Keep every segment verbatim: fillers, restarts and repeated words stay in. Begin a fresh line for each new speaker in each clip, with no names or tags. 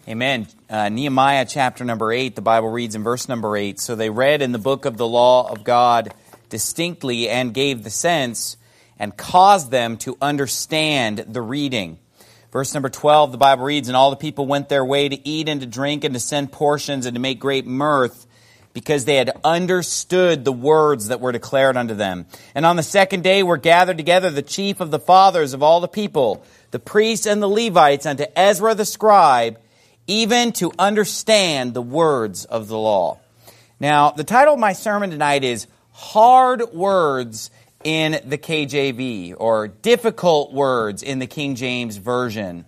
Amen. Uh, Nehemiah chapter number eight, the Bible reads in verse number eight, "So they read in the book of the law of God distinctly and gave the sense and caused them to understand the reading." Verse number twelve, the Bible reads, "And all the people went their way to eat and to drink and to send portions and to make great mirth, because they had understood the words that were declared unto them. And on the second day were gathered together the chief of the fathers of all the people, the priests and the Levites, unto Ezra the scribe, even to understand the words of the law." Now, the title of my sermon tonight is Hard Words in the K J V, or Difficult Words in the King James Version.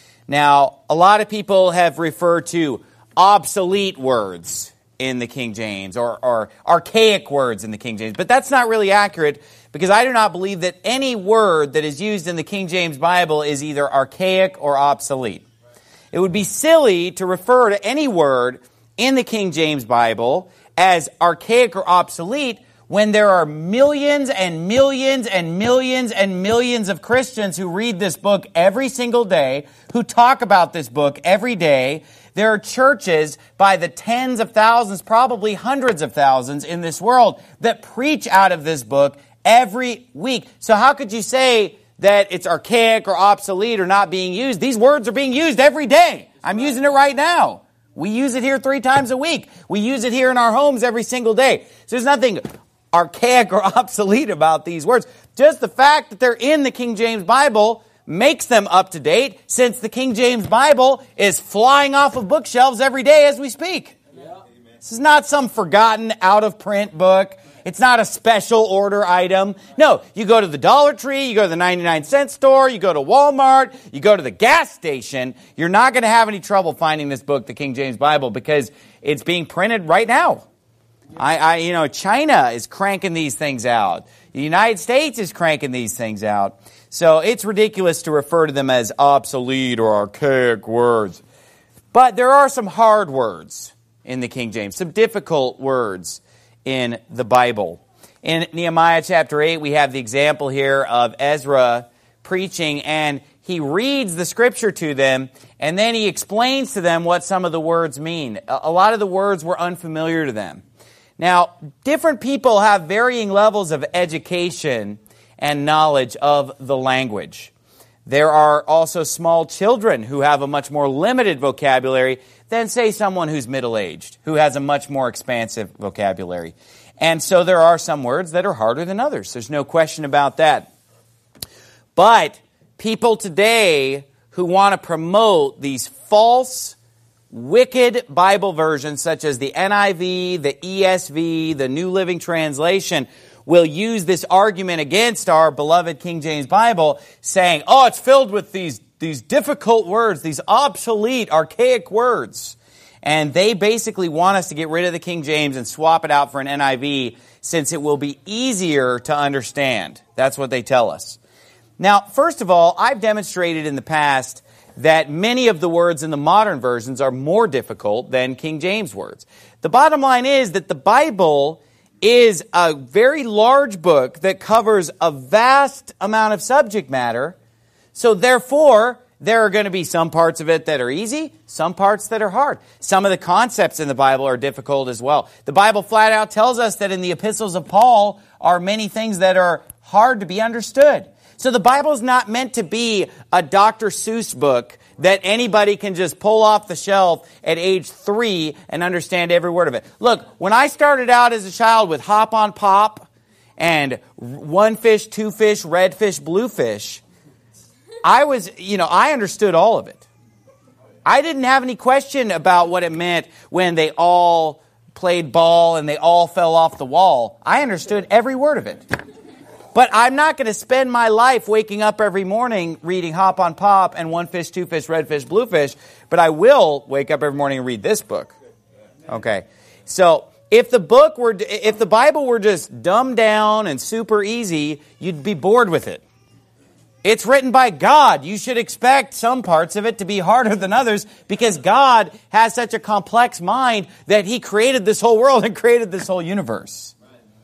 Now, a lot of people have referred to obsolete words in the King James, or, or archaic words in the King James, but that's not really accurate, because I do not believe that any word that is used in the King James Bible is either archaic or obsolete. It would be silly to refer to any word in the King James Bible as archaic or obsolete when there are millions and millions and millions and millions of Christians who read this book every single day, who talk about this book every day. There are churches by the tens of thousands, probably hundreds of thousands in this world that preach out of this book every week. So how could you say that it's archaic or obsolete or not being used? These words are being used every day. I'm using it right now. We use it here three times a week. We use it here in our homes every single day. So there's nothing archaic or obsolete about these words. Just the fact that they're in the King James Bible makes them up to date, since the King James Bible is flying off of bookshelves every day as we speak. Yeah. This is not some forgotten, out-of-print book. It's not a special order item. No, you go to the Dollar Tree, you go to the ninety-nine cent store, you go to Walmart, you go to the gas station. You're not going to have any trouble finding this book, the King James Bible, because it's being printed right now. I, I, you know, China is cranking these things out. The United States is cranking these things out. So it's ridiculous to refer to them as obsolete or archaic words. But there are some hard words in the King James, some difficult words in the Bible. In Nehemiah chapter eight, we have the example here of Ezra preaching, and he reads the scripture to them, and then he explains to them what some of the words mean. A lot of the words were unfamiliar to them. Now, different people have varying levels of education and knowledge of the language. There are also small children who have a much more limited vocabulary than, say, someone who's middle-aged, who has a much more expansive vocabulary. And so there are some words that are harder than others. There's no question about that. But people today who want to promote these false, wicked Bible versions, such as the N I V, the E S V, the New Living Translation, will use this argument against our beloved King James Bible, saying, oh, it's filled with these, these difficult words, these obsolete, archaic words. And they basically want us to get rid of the King James and swap it out for an N I V, since it will be easier to understand. That's what they tell us. Now, first of all, I've demonstrated in the past that many of the words in the modern versions are more difficult than King James words. The bottom line is that the Bible is a very large book that covers a vast amount of subject matter. So therefore, there are going to be some parts of it that are easy, some parts that are hard. Some of the concepts in the Bible are difficult as well. The Bible flat out tells us that in the epistles of Paul are many things that are hard to be understood. So the Bible is not meant to be a Doctor Seuss book that anybody can just pull off the shelf at age three and understand every word of it. Look, when I started out as a child with Hop on Pop and one fish, two fish, red fish, blue fish, I was, you know, I understood all of it. I didn't have any question about what it meant when they all played ball and they all fell off the wall. I understood every word of it. But I'm not going to spend my life waking up every morning reading Hop on Pop and One Fish, Two Fish, Red Fish, Blue Fish. But I will wake up every morning and read this book. Okay. So if the book were, if the Bible were just dumbed down and super easy, you'd be bored with it. It's written by God. You should expect some parts of it to be harder than others, because God has such a complex mind that He created this whole world and created this whole universe.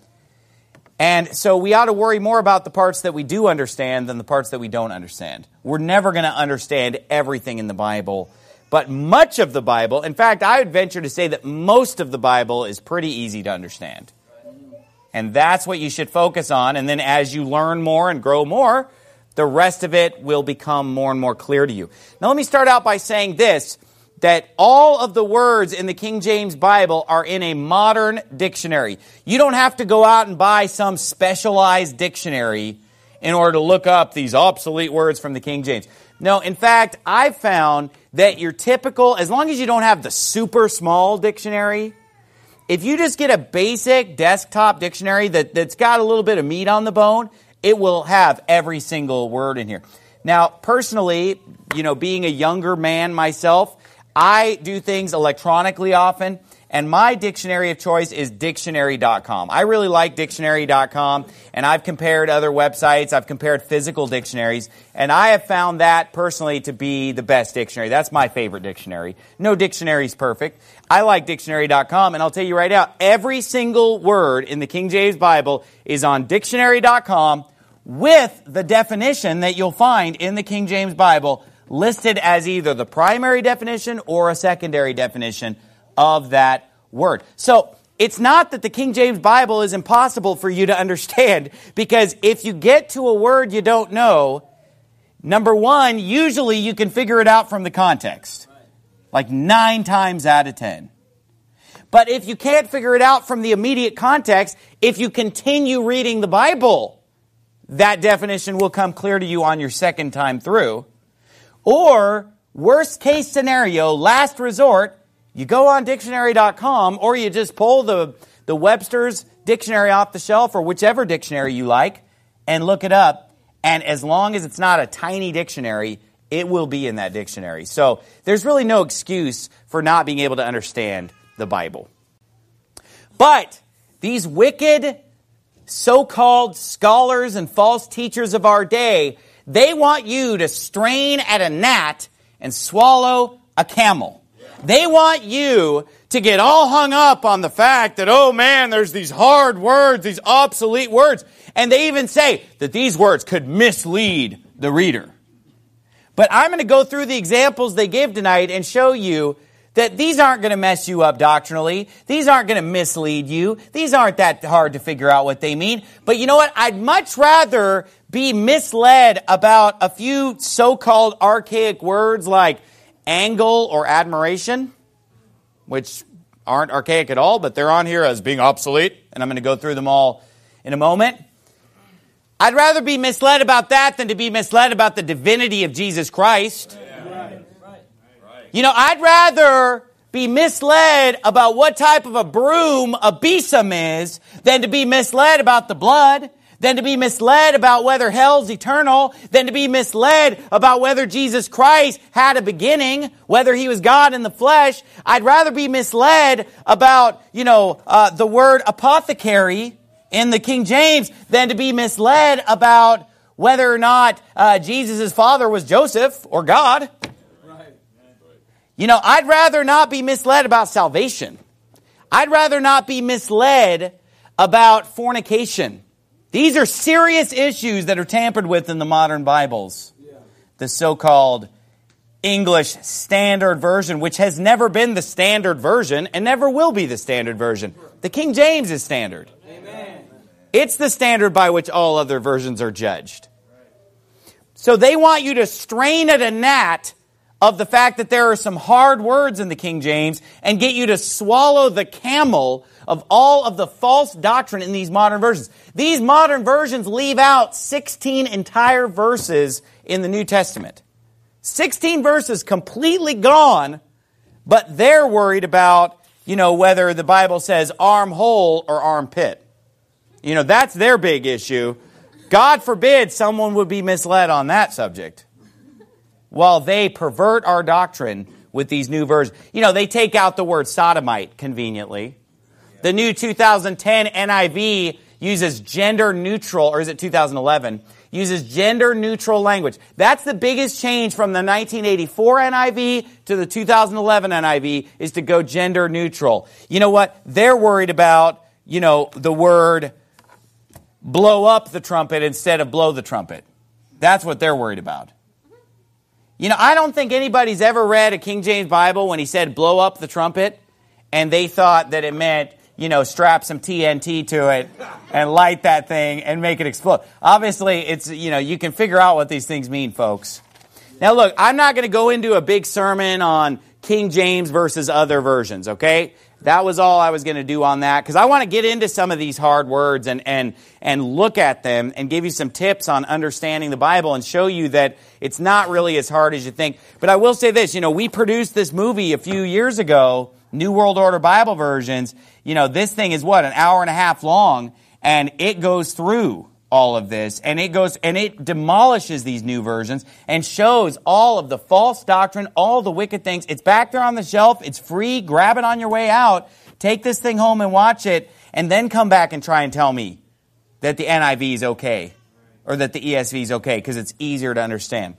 And so we ought to worry more about the parts that we do understand than the parts that we don't understand. We're never going to understand everything in the Bible, But much of the Bible, in fact, I would venture to say that most of the Bible is pretty easy to understand. And that's what you should focus on. And then as you learn more and grow more, the rest of it will become more and more clear to you. Now let me start out by saying this, that all of the words in the King James Bible are in a modern dictionary. You don't have to go out and buy some specialized dictionary in order to look up these obsolete words from the King James. No, in fact, I've found that your typical, as long as you don't have the super small dictionary, if you just get a basic desktop dictionary that, that's got a little bit of meat on the bone, it will have every single word in here. Now, personally, you know, being a younger man myself, I do things electronically often, and my dictionary of choice is dictionary dot com. I really like dictionary dot com, and I've compared other websites. I've compared physical dictionaries, and I have found that personally to be the best dictionary. That's my favorite dictionary. No dictionary is perfect. I like dictionary dot com, and I'll tell you right now, every single word in the King James Bible is on dictionary dot com with the definition that you'll find in the King James Bible listed as either the primary definition or a secondary definition of that word. So it's not that the King James Bible is impossible for you to understand, because if you get to a word you don't know, number one, usually you can figure it out from the context, like nine times out of ten. But if you can't figure it out from the immediate context, if you continue reading the Bible, that definition will come clear to you on your second time through. Or, worst case scenario, last resort, you go on dictionary dot com, or you just pull the, the Webster's dictionary off the shelf, or whichever dictionary you like, and look it up. And as long as it's not a tiny dictionary, it will be in that dictionary. So there's really no excuse for not being able to understand the Bible. But these wicked so-called scholars and false teachers of our day, they want you to strain at a gnat and swallow a camel. They want you to get all hung up on the fact that, oh man, there's these hard words, these obsolete words. And they even say that these words could mislead the reader. But I'm going to go through the examples they give tonight and show you that these aren't going to mess you up doctrinally. These aren't going to mislead you. These aren't that hard to figure out what they mean. But you know what? I'd much rather be misled about a few so-called archaic words like angle or admiration, which aren't archaic at all, but they're on here as being obsolete, and I'm going to go through them all in a moment. I'd rather be misled about that than to be misled about the divinity of Jesus Christ. Yeah. Right. You know, I'd rather be misled about what type of a broom a besom is than to be misled about the blood, than to be misled about whether hell's eternal, than to be misled about whether Jesus Christ had a beginning, whether he was God in the flesh. I'd rather be misled about, you know, uh, the word apothecary in the King James than to be misled about whether or not uh, Jesus' father was Joseph or God. Right. You know, I'd rather not be misled about salvation. I'd rather not be misled about fornication. These are serious issues that are tampered with in the modern Bibles. Yeah. The so-called English Standard Version, which has never been the standard version and never will be the standard version. The King James is standard. Amen. It's the standard by which all other versions are judged. So they want you to strain at a gnat of the fact that there are some hard words in the King James and get you to swallow the camel of all of the false doctrine in these modern versions. These modern versions leave out sixteen entire verses in the New Testament. sixteen verses completely gone, but they're worried about, you know, whether the Bible says armhole or armpit. You know, that's their big issue. God forbid someone would be misled on that subject. While they pervert our doctrine with these new versions. You know, they take out the word sodomite conveniently. The new two thousand ten N I V uses gender neutral, or is it two thousand eleven? Uses gender neutral language. That's the biggest change from the nineteen eighty-four N I V to the two thousand eleven N I V, is to go gender neutral. You know what? They're worried about, you know, the word blow up the trumpet instead of blow the trumpet. That's what they're worried about. You know, I don't think anybody's ever read a King James Bible when he said blow up the trumpet, and they thought that it meant, you know, strap some T N T to it and light that thing and make it explode. Obviously, it's, you know, you can figure out what these things mean, folks. Now, look, I'm not going to go into a big sermon on King James versus other versions, okay? That was all I was going to do on that, because I want to get into some of these hard words and, and, and look at them and give you some tips on understanding the Bible and show you that it's not really as hard as you think. But I will say this, you know, we produced this movie a few years ago, New World Order Bible versions. You know, this thing is what, an hour and a half long, and it goes through all of this, and it goes and it demolishes these new versions and shows all of the false doctrine, all the wicked things. It's back there on the shelf. It's free. Grab it on your way out. Take this thing home and watch it, and then come back and try and tell me that the N I V is okay or that the E S V is okay, because it's easier to understand.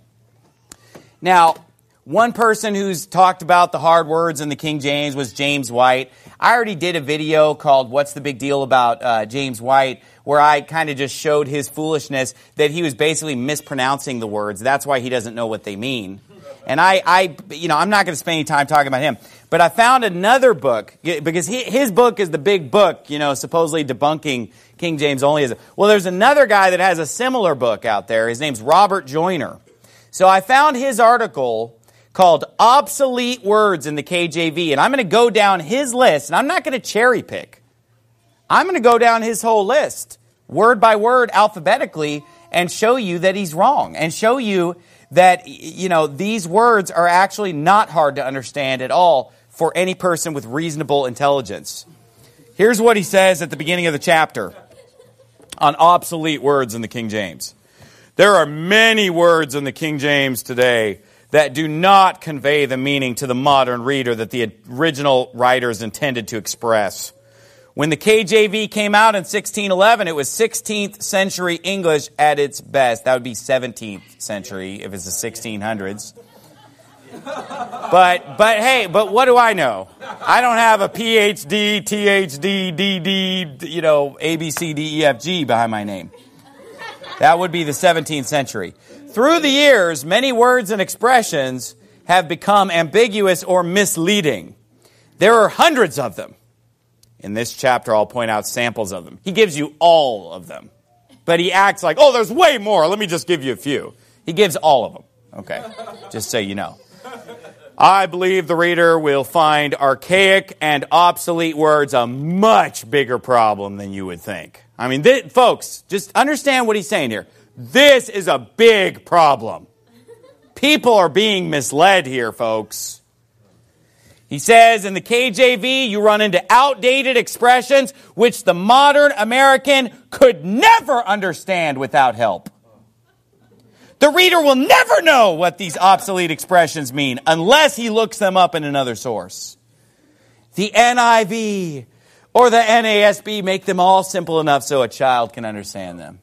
Now, one person who's talked about the hard words in the King James was James White. I already did a video called What's the Big Deal About uh, James White, where I kind of just showed his foolishness, that he was basically mispronouncing the words. That's why he doesn't know what they mean. And I, I you know, I'm not going to spend any time talking about him. But I found another book, because he, his book is the big book, you know, supposedly debunking King James only. Well, there's another guy that has a similar book out there. His name's Robert Joyner. So I found his article called Obsolete Words in the K J V. And I'm going to go down his list, and I'm not going to cherry pick. I'm going to go down his whole list, word by word, alphabetically, and show you that he's wrong, and show you that, you know, these words are actually not hard to understand at all for any person with reasonable intelligence. Here's what he says at the beginning of the chapter on obsolete words in the King James. There are many words in the King James today that do not convey the meaning to the modern reader that the original writers intended to express. When the K J V came out in sixteen eleven, it was sixteenth century English at its best. That would be seventeenth century if it's the sixteen hundreds. But, but hey, but what do I know? I don't have a P H D, T H D, D D, you know, A, B, C, D, E, F, G behind my name. That would be the seventeenth century. Through the years, many words and expressions have become ambiguous or misleading. There are hundreds of them. In this chapter, I'll point out samples of them. He gives you all of them. But he acts like, oh, there's way more. Let me just give you a few. He gives all of them. Okay, just so you know. I believe the reader will find archaic and obsolete words a much bigger problem than you would think. I mean, th- folks, just understand what he's saying here. This is a big problem. People are being misled here, folks. He says in the K J V, you run into outdated expressions which the modern American could never understand without help. The reader will never know what these obsolete expressions mean unless he looks them up in another source. The N I V or the N A S B make them all simple enough so a child can understand them.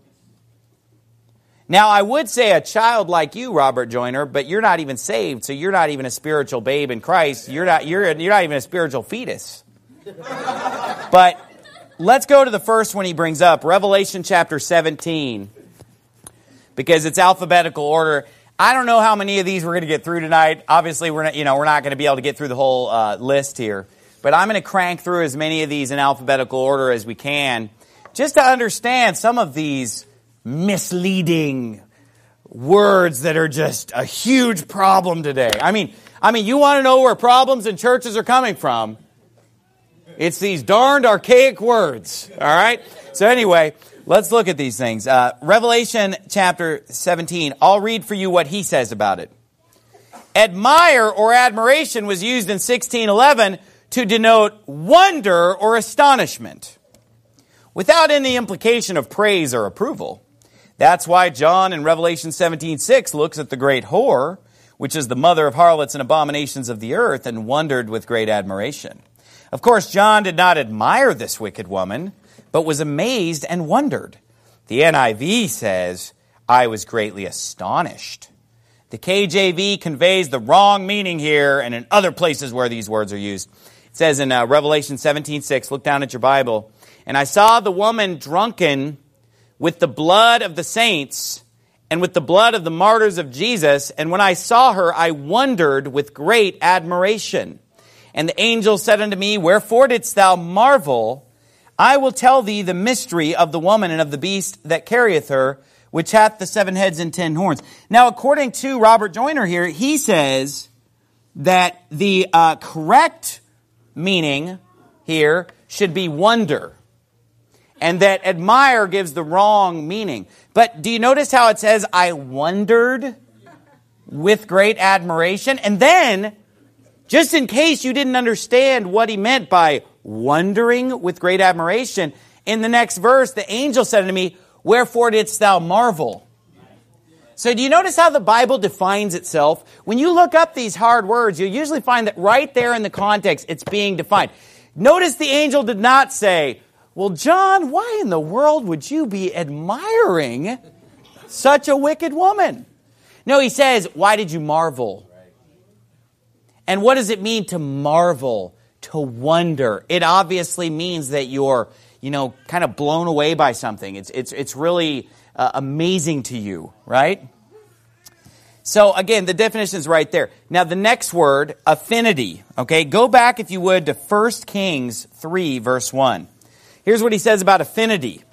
Now, I would say a child like you, Robert Joyner, but you're not even saved, so you're not even a spiritual babe in Christ. You're not, you're, you're not even a spiritual fetus. But let's go to the first one he brings up, Revelation chapter seventeen, because it's alphabetical order. I don't know how many of these we're going to get through tonight. Obviously, we're not, you know, we're not going to be able to get through the whole uh, list here. But I'm going to crank through as many of these in alphabetical order as we can, just to understand some of these misleading words that are just a huge problem today. I mean, I mean, you want to know where problems in churches are coming from? It's these darned archaic words. All right? So anyway, let's look at these things. Uh, Revelation chapter seventeen. I'll read for you what he says about it. Admire or admiration was used in sixteen eleven to denote wonder or astonishment, without any implication of praise or approval. That's why John in Revelation seventeen six looks at the great whore, which is the mother of harlots and abominations of the earth, and wondered with great admiration. Of course, John did not admire this wicked woman, but was amazed and wondered. The N I V says, I was greatly astonished. The K J V conveys the wrong meaning here and in other places where these words are used. It says in uh, Revelation seventeen six, look down at your Bible, and I saw the woman drunken with the blood of the saints and with the blood of the martyrs of Jesus. And when I saw her, I wondered with great admiration. And the angel said unto me, Wherefore didst thou marvel? I will tell thee the mystery of the woman and of the beast that carrieth her, which hath the seven heads and ten horns. Now, according to Robert Joyner here, he says that the uh, correct meaning here should be wonder, and that admire gives the wrong meaning. But do you notice how it says, I wondered with great admiration? And then, just in case you didn't understand what he meant by wondering with great admiration, in the next verse, the angel said unto me, Wherefore didst thou marvel? So do you notice how the Bible defines itself? When you look up these hard words, you'll usually find that right there in the context, it's being defined. Notice the angel did not say, well, John, why in the world would you be admiring such a wicked woman? No, he says, why did you marvel? And what does it mean to marvel, to wonder? It obviously means that you're, you know, kind of blown away by something. It's it's it's really uh, amazing to you, right? So again, the definition is right there. Now the next word, affinity. Okay, go back if you would to First Kings three, verse one. Here's what he says about affinity.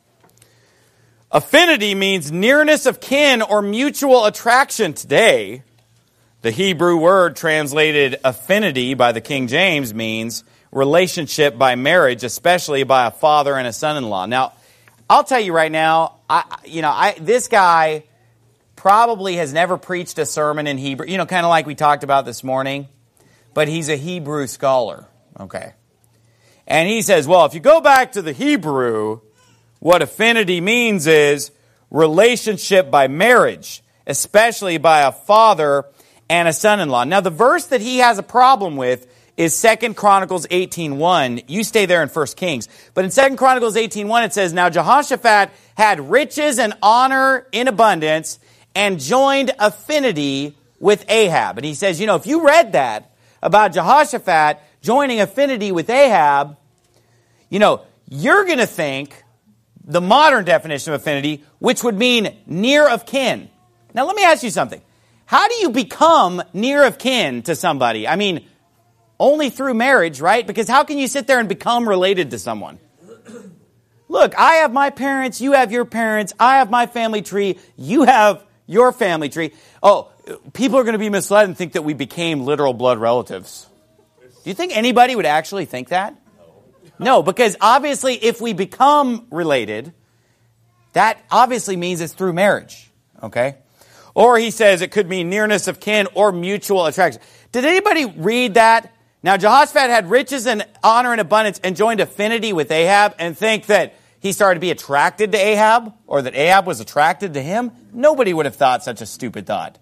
Affinity means nearness of kin or mutual attraction. Today, the Hebrew word translated affinity by the King James means relationship by marriage, especially by a father and a son-in-law. Now, I'll tell you right now, I, you know, I, this guy probably has never preached a sermon in Hebrew, you know, kind of like we talked about this morning, but he's a Hebrew scholar, okay? And he says, well, if you go back to the Hebrew, what affinity means is relationship by marriage, especially by a father and a son-in-law. Now, the verse that he has a problem with is Second Chronicles eighteen one. You stay there in First Kings. But in Second Chronicles eighteen one, it says, Now Jehoshaphat had riches and honor in abundance and joined affinity with Ahab. And he says, you know, if you read that about Jehoshaphat joining affinity with Ahab, you know, you're going to think the modern definition of affinity, which would mean near of kin. Now, let me ask you something. How do you become near of kin to somebody? I mean, only through marriage, right? Because how can you sit there and become related to someone? Look, I have my parents, you have your parents, I have my family tree, you have your family tree. Oh, people are going to be misled and think that we became literal blood relatives. Do you think anybody would actually think that? No, because obviously if we become related, that obviously means it's through marriage, okay? Or he says it could mean nearness of kin or mutual attraction. Did anybody read that? Now, Jehoshaphat had riches and honor and abundance and joined affinity with Ahab and think that he started to be attracted to Ahab or that Ahab was attracted to him. Nobody would have thought such a stupid thought.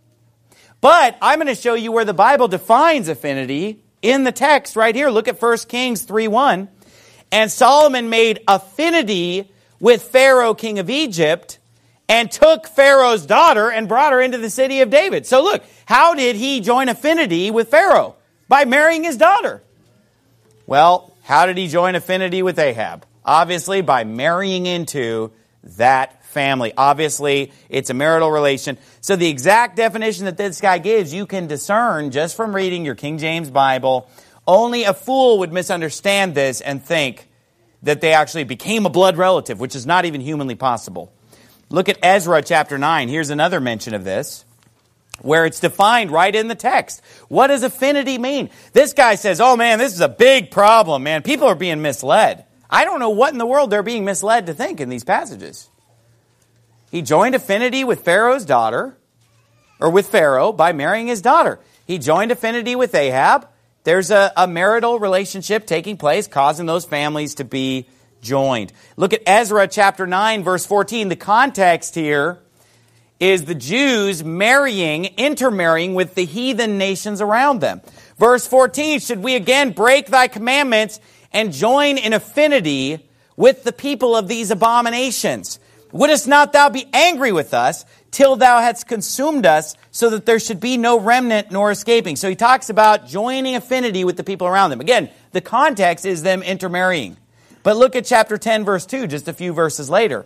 But I'm going to show you where the Bible defines affinity in the text right here. Look at First Kings three one. And Solomon made affinity with Pharaoh, king of Egypt, and took Pharaoh's daughter and brought her into the city of David. So look, how did he join affinity with Pharaoh? By marrying his daughter. Well, how did he join affinity with Ahab? Obviously, by marrying into that family. Obviously, it's a marital relation. So the exact definition that this guy gives, you can discern just from reading your King James Bible. Only a fool would misunderstand this and think that they actually became a blood relative, which is not even humanly possible. Look at Ezra chapter nine. Here's another mention of this, where it's defined right in the text. What does affinity mean? This guy says, oh man, this is a big problem, man. People are being misled. I don't know what in the world they're being misled to think in these passages. He joined affinity with Pharaoh's daughter, or with Pharaoh, by marrying his daughter. He joined affinity with Ahab. There's a, a marital relationship taking place, causing those families to be joined. Look at Ezra chapter nine, verse fourteen. The context here is the Jews marrying, intermarrying with the heathen nations around them. Verse fourteen, should we again break thy commandments and join in affinity with the people of these abominations? Wouldest not thou be angry with us till thou hadst consumed us, so that there should be no remnant nor escaping? So he talks about joining affinity with the people around them. Again, the context is them intermarrying. But look at chapter ten, verse two, just a few verses later.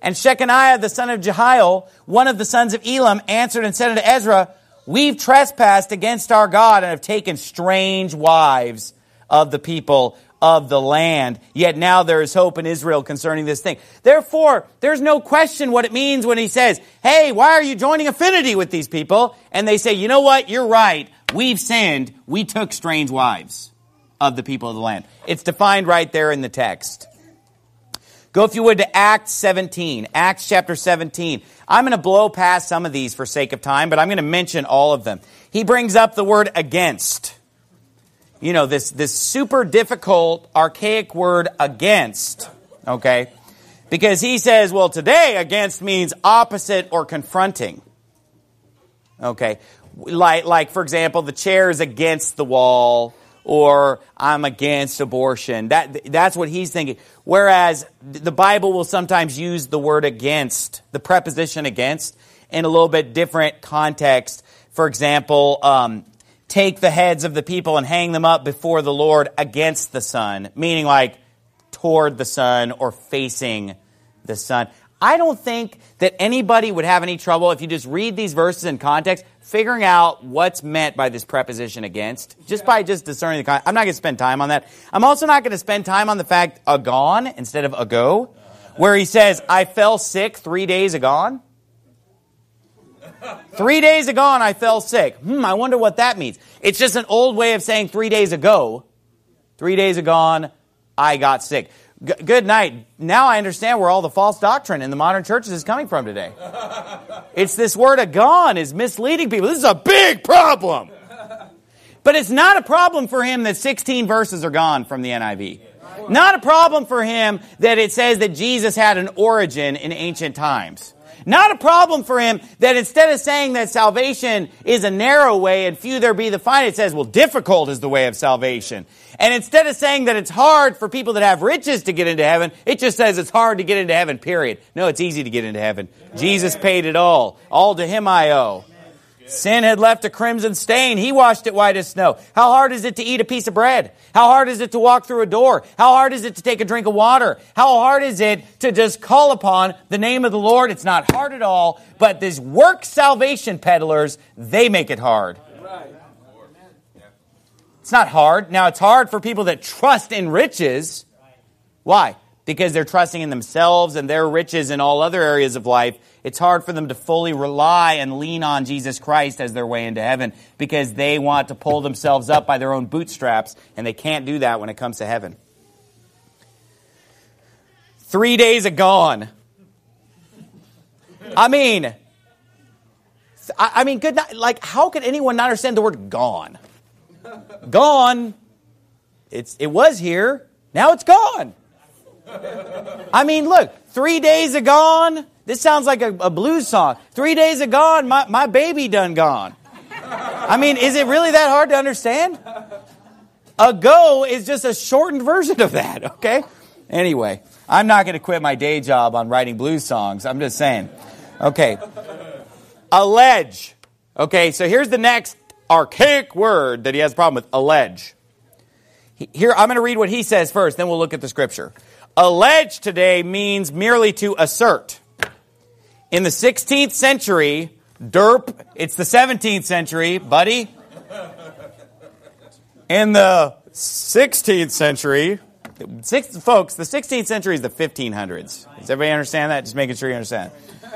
And Shechaniah, the son of Jehiel, one of the sons of Elam, answered and said unto Ezra, we've trespassed against our God and have taken strange wives of the people of the land. Yet now there is hope in Israel concerning this thing. Therefore, there's no question what it means when he says, hey, why are you joining affinity with these people? And they say, you know what? You're right. We've sinned. We took strange wives of the people of the land. It's defined right there in the text. Go, if you would, to Acts seventeen. Acts chapter seventeen. I'm going to blow past some of these for sake of time, but I'm going to mention all of them. He brings up the word against. You know, this, this super difficult, archaic word against. Okay? Because he says, well, today against means opposite or confronting. Okay? Like, like for example, the chair is against the wall, or I'm against abortion. That That's what he's thinking. Whereas the Bible will sometimes use the word against, the preposition against, in a little bit different context. For example, um, take the heads of the people and hang them up before the Lord against the sun, meaning like toward the sun or facing the sun. I don't think that anybody would have any trouble if you just read these verses in context, figuring out what's meant by this preposition against, just by just discerning the context. I'm not going to spend time on that. I'm also not going to spend time on the fact agone instead of ago, where he says, I fell sick three days agone. Three days agone, I fell sick. Hmm, I wonder what that means. It's just an old way of saying three days ago. Three days agone, I got sick. G- good night. Now I understand where all the false doctrine in the modern churches is coming from today. It's this word agone is misleading people. This is a big problem. But it's not a problem for him that sixteen verses are gone from the N I V. Not a problem for him that it says that Jesus had an origin in ancient times. Not a problem for him that instead of saying that salvation is a narrow way and few there be that find it, it says, well, difficult is the way of salvation. And instead of saying that it's hard for people that have riches to get into heaven, it just says it's hard to get into heaven, period. No, it's easy to get into heaven. Jesus paid it all. All to him I owe. Sin had left a crimson stain. He washed it white as snow. How hard is it to eat a piece of bread? How hard is it to walk through a door? How hard is it to take a drink of water? How hard is it to just call upon the name of the Lord? It's not hard at all. But these work salvation peddlers, they make it hard. It's not hard. Now, it's hard for people that trust in riches. Why? Because they're trusting in themselves and their riches in all other areas of life. It's hard for them to fully rely and lean on Jesus Christ as their way into heaven because they want to pull themselves up by their own bootstraps, and they can't do that when it comes to heaven. Three days agone. I mean, I, I mean, good. Like, how could anyone not understand the word gone? Gone. It's it was here. Now it's gone. I mean, look, three days agone. This sounds like a, a blues song. Three days agone, my, my baby done gone. I mean, is it really that hard to understand? Ago is just a shortened version of that, okay? Anyway, I'm not going to quit my day job on writing blues songs. I'm just saying. Okay. Allege. Okay, so here's the next archaic word that he has a problem with. Allege. Here, I'm going to read what he says first, then we'll look at the scripture. Allege today means merely to assert. In the sixteenth century, derp, it's the seventeenth century, buddy. In the sixteenth century, six, folks, the sixteenth century is the fifteen hundreds. Does everybody understand that? Just making sure you understand.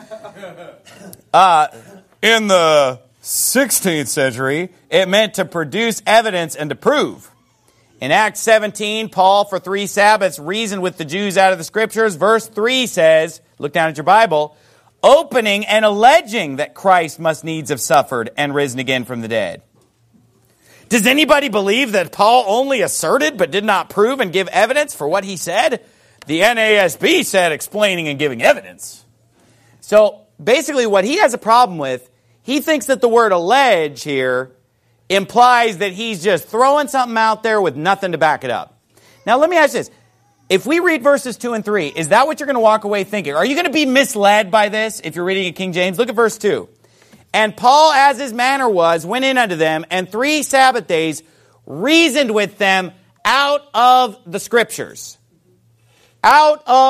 Uh, in the sixteenth century, it meant to produce evidence and to prove. In Acts seventeen, Paul, for three Sabbaths, reasoned with the Jews out of the Scriptures. Verse three says, look down at your Bible, opening and alleging that Christ must needs have suffered and risen again from the dead. Does anybody believe that Paul only asserted but did not prove and give evidence for what he said? The N A S B said explaining and giving evidence. So basically what he has a problem with, he thinks that the word allege here implies that he's just throwing something out there with nothing to back it up. Now let me ask you this. If we read verses two and three, is that what you're going to walk away thinking? Are you going to be misled by this if you're reading in King James? Look at verse two. And Paul, as his manner was, went in unto them, and three Sabbath days reasoned with them out of the Scriptures. Out of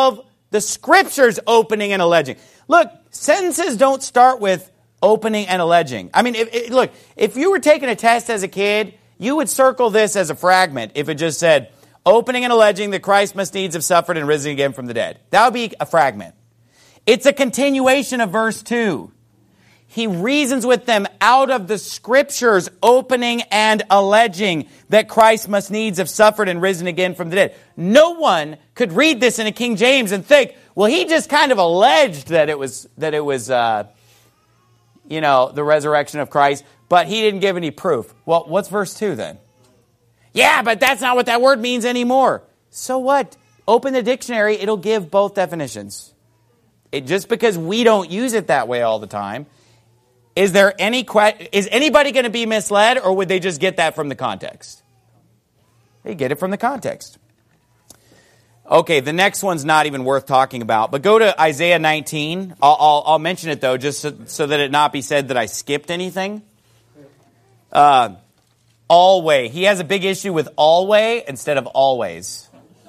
The Scriptures opening and alleging. Look, sentences don't start with opening and alleging. I mean, if, if, look, if you were taking a test as a kid, you would circle this as a fragment if it just said, opening and alleging that Christ must needs have suffered and risen again from the dead. That would be a fragment. It's a continuation of verse two. He reasons with them out of the Scriptures, opening and alleging that Christ must needs have suffered and risen again from the dead. No one could read this in a King James and think, well, he just kind of alleged that it was, that it was, uh, you know, the resurrection of Christ, but he didn't give any proof. Well, what's verse two then? Yeah, but that's not what that word means anymore. So what? Open the dictionary, it'll give both definitions. It, just because we don't use it that way all the time, is there any que- is anybody going to be misled, or would they just get that from the context? They get it from the context. Okay, the next one's not even worth talking about, but go to Isaiah nineteen. I'll, I'll, I'll mention it, though, just so, so that it not be said that I skipped anything. Uh, always. He has a big issue with always instead of always.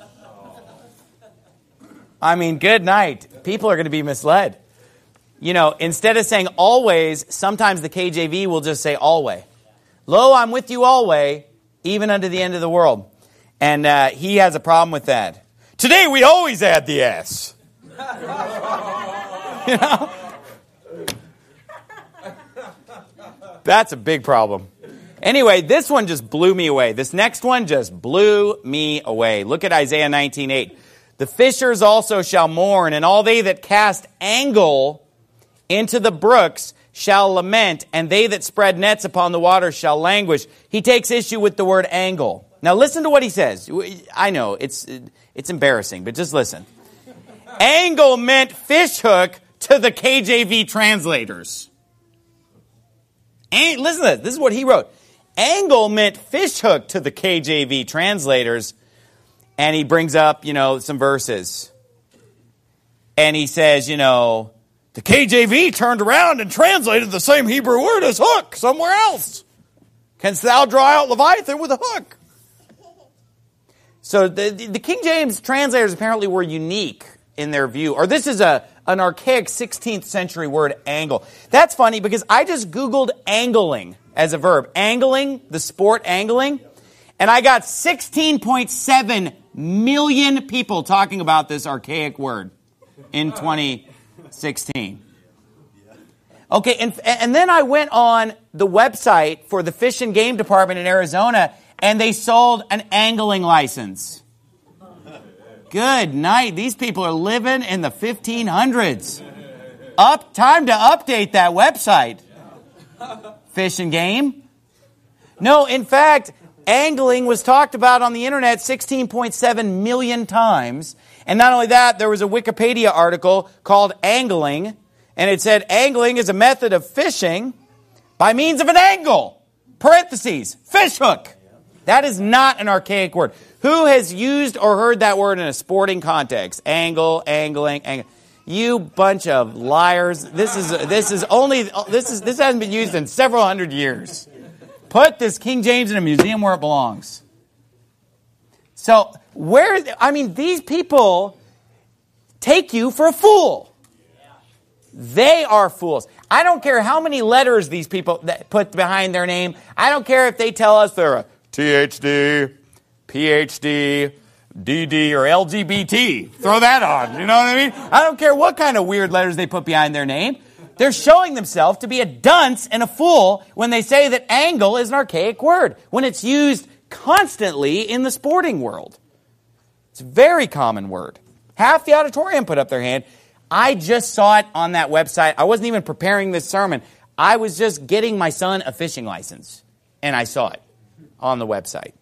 I mean, good night. People are going to be misled. You know, instead of saying always, sometimes the K J V will just say always. Lo, I'm with you always, even unto the end of the world. And uh, he has a problem with that. Today we always add the S. You know? That's a big problem. Anyway, this one just blew me away. This next one just blew me away. Look at Isaiah nineteen eight. The fishers also shall mourn, and all they that cast angle into the brooks shall lament, and they that spread nets upon the waters shall languish. He takes issue with the word angle. Now listen to what he says. I know, it's it's embarrassing, but just listen. Angle meant fishhook to the K J V translators. And listen to this. This is what he wrote. Angle meant fishhook to the K J V translators. And he brings up, you know, some verses. And he says, you know, the K J V turned around and translated the same Hebrew word as hook somewhere else. Canst thou draw out Leviathan with a hook? So the, the King James translators apparently were unique in their view. Or this is a an archaic sixteenth century word, angle. That's funny because I just Googled angling as a verb. Angling, the sport angling. And I got sixteen point seven million people talking about this archaic word in twenty sixteen. Okay, and, and then I went on the website for the Fish and Game Department in Arizona, and they sold an angling license. Good night. These people are living in the fifteen hundreds. Up, time to update that website. Fish and Game. No, in fact, angling was talked about on the internet sixteen point seven million times. And not only that, there was a Wikipedia article called Angling, and it said angling is a method of fishing by means of an angle. Parentheses, fish hook. That is not an archaic word. Who has used or heard that word in a sporting context? Angle, angling, angle. You bunch of liars. This is this is only this is this hasn't been used in several hundred years. Put this King James in a museum where it belongs. So, where, I mean, these people take you for a fool. They are fools. I don't care how many letters these people that put behind their name. I don't care if they tell us they're a T H D, P H D, D D, or L G B T. Throw that on. You know what I mean? I don't care what kind of weird letters they put behind their name. They're showing themselves to be a dunce and a fool when they say that angle is an archaic word, when it's used constantly in the sporting world. It's a very common word. Half the auditorium put up their hand. I just saw it on that website. I wasn't even preparing this sermon. I was just getting my son a fishing license, and I saw it on the website.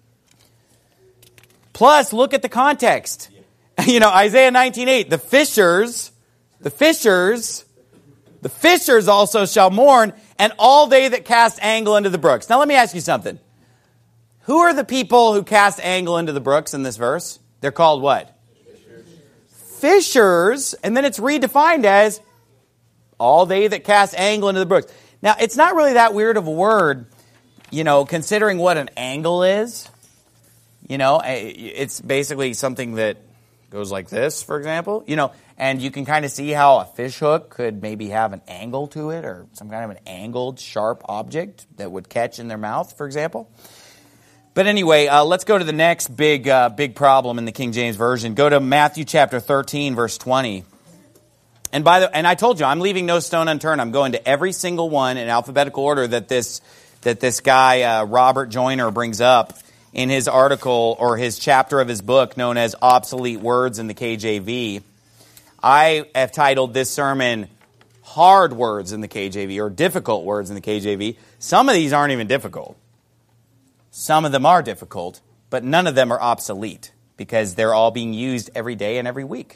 Plus, look at the context. You know, Isaiah nineteen eight, the fishers, the fishers, the fishers also shall mourn, and all they that cast angle into the brooks. Now, let me ask you something. Who are the people who cast angle into the brooks in this verse? They're called what? Fishers. Fishers, and then it's redefined as all they that cast angle into the brooks. Now, it's not really that weird of a word, you know, considering what an angle is. You know, it's basically something that Goes like this, for example. You know, and you can kind of see how a fish hook could maybe have an angle to it, or some kind of an angled, sharp object that would catch in their mouth, for example. But anyway, uh, let's go to the next big uh, big problem in the King James Version. Go to Matthew chapter thirteen, verse twenty. And by the and I told you, I'm leaving no stone unturned. I'm going to every single one in alphabetical order that this that this guy uh, Robert Joyner brings up in his article or his chapter of his book known as Obsolete Words in the K J V. I have titled this sermon Hard Words in the K J V or Difficult Words in the K J V. Some of these aren't even difficult. Some of them are difficult, but none of them are obsolete because they're all being used every day and every week.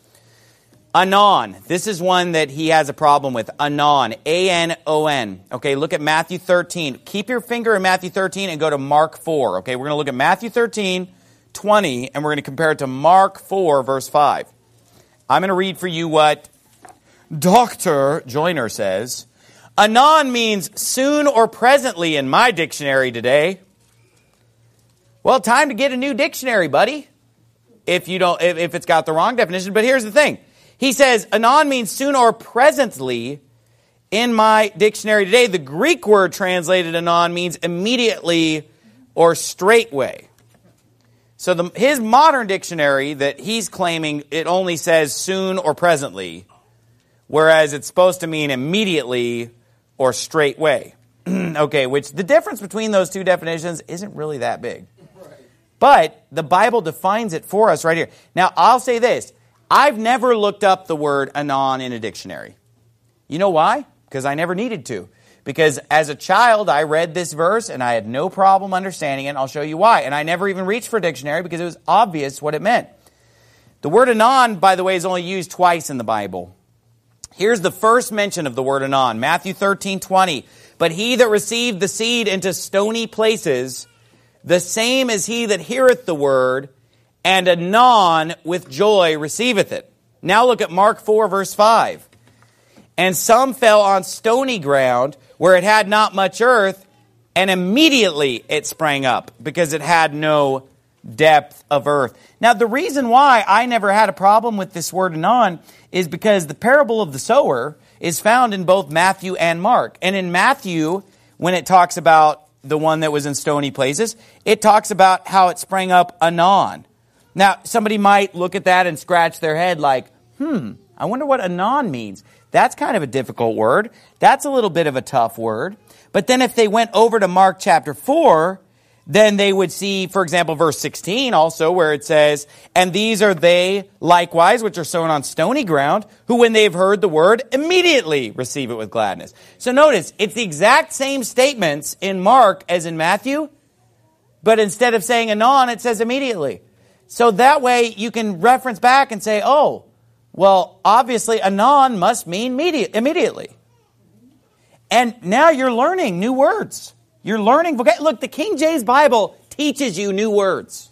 Anon. This is one that he has a problem with. Anon. A N O N. Okay, look at Matthew thirteen. Keep your finger in Matthew thirteen and go to Mark four. Okay, we're going to look at Matthew thirteen, twenty, and we're going to compare it to Mark four, verse five. I'm going to read for you what Doctor Joyner says. Anon means soon or presently in my dictionary today. Well, time to get a new dictionary, buddy. If you don't, if, if it's got the wrong definition. But here's the thing. He says, anon means soon or presently in my dictionary today. The Greek word translated anon means immediately or straightway. So the, his modern dictionary that he's claiming, it only says soon or presently, whereas it's supposed to mean immediately or straightway. Okay, which the difference between those two definitions isn't really that big. But the Bible defines it for us right here. Now, I'll say this. I've never looked up the word anon in a dictionary. You know why? Because I never needed to. Because as a child, I read this verse and I had no problem understanding it. And I'll show you why. And I never even reached for a dictionary because it was obvious what it meant. The word anon, by the way, is only used twice in the Bible. Here's the first mention of the word anon. Matthew thirteen, twenty. But he that received the seed into stony places, the same as he that heareth the word, and anon with joy receiveth it. Now look at Mark four, verse five. And some fell on stony ground where it had not much earth, and immediately it sprang up because it had no depth of earth. Now the reason why I never had a problem with this word anon is because the parable of the sower is found in both Matthew and Mark. And in Matthew, when it talks about the one that was in stony places, it talks about how it sprang up anon. Now, somebody might look at that and scratch their head like, hmm, I wonder what anon means. That's kind of a difficult word. That's a little bit of a tough word. But then if they went over to Mark chapter four, then they would see, for example, verse sixteen also, where it says, and these are they likewise, which are sown on stony ground, who when they've heard the word, immediately receive it with gladness. So notice, it's the exact same statements in Mark as in Matthew, but instead of saying anon, it says immediately. So that way you can reference back and say, oh, well, obviously anon must mean immediate, immediately. And now you're learning new words. You're learning. Look, the King James Bible teaches you new words.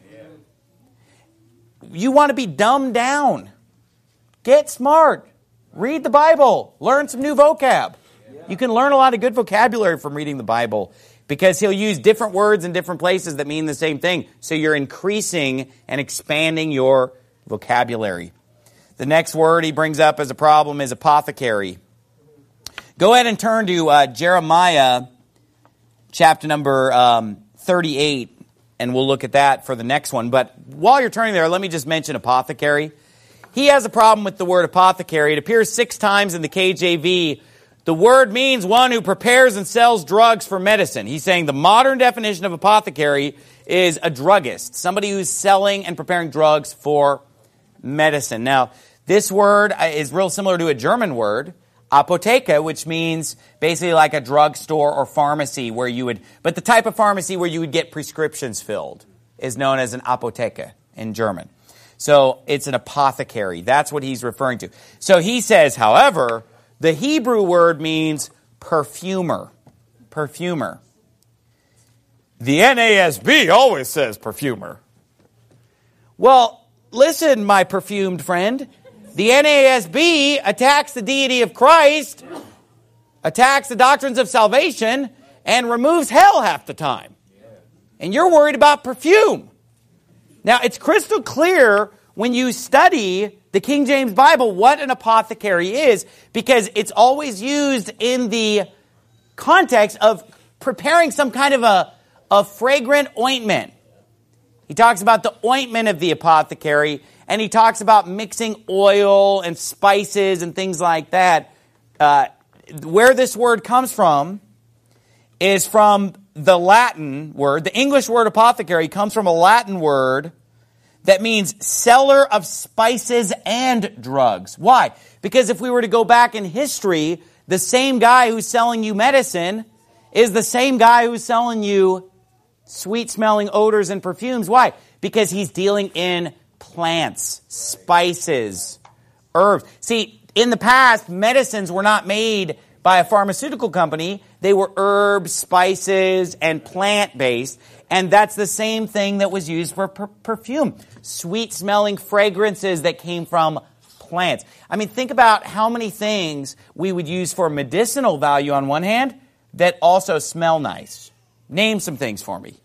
You want to be dumbed down. Get smart. Read the Bible. Learn some new vocab. You can learn a lot of good vocabulary from reading the Bible, because he'll use different words in different places that mean the same thing. So you're increasing and expanding your vocabulary. The next word he brings up as a problem is apothecary. Go ahead and turn to uh, Jeremiah chapter number um, thirty-eight, and we'll look at that for the next one. But while you're turning there, let me just mention apothecary. He has a problem with the word apothecary. It appears six times in the K J V. The word means one who prepares and sells drugs for medicine. He's saying the modern definition of apothecary is a druggist, somebody who's selling and preparing drugs for medicine. Now, this word is real similar to a German word, apotheke, which means basically like a drugstore or pharmacy where you would, but the type of pharmacy where you would get prescriptions filled is known as an apotheke in German. So it's an apothecary. That's what he's referring to. So he says, however, the Hebrew word means perfumer. Perfumer. The N A S B always says perfumer. Well, listen, my perfumed friend. The N A S B attacks the deity of Christ, attacks the doctrines of salvation, and removes hell half the time. And you're worried about perfume. Now, it's crystal clear when you study the King James Bible what an apothecary is, because it's always used in the context of preparing some kind of a, a fragrant ointment. He talks about the ointment of the apothecary, and he talks about mixing oil and spices and things like that. Uh, where this word comes from is from the Latin word. The English word apothecary comes from a Latin word that means seller of spices and drugs. Why? Because if we were to go back in history, the same guy who's selling you medicine is the same guy who's selling you sweet-smelling odors and perfumes. Why? Because he's dealing in plants, spices, herbs. See, in the past, medicines were not made by a pharmaceutical company. They were herbs, spices, and plant-based. And that's the same thing that was used for per- perfume. Sweet-smelling fragrances that came from plants. I mean, think about how many things we would use for medicinal value on one hand that also smell nice. Name some things for me.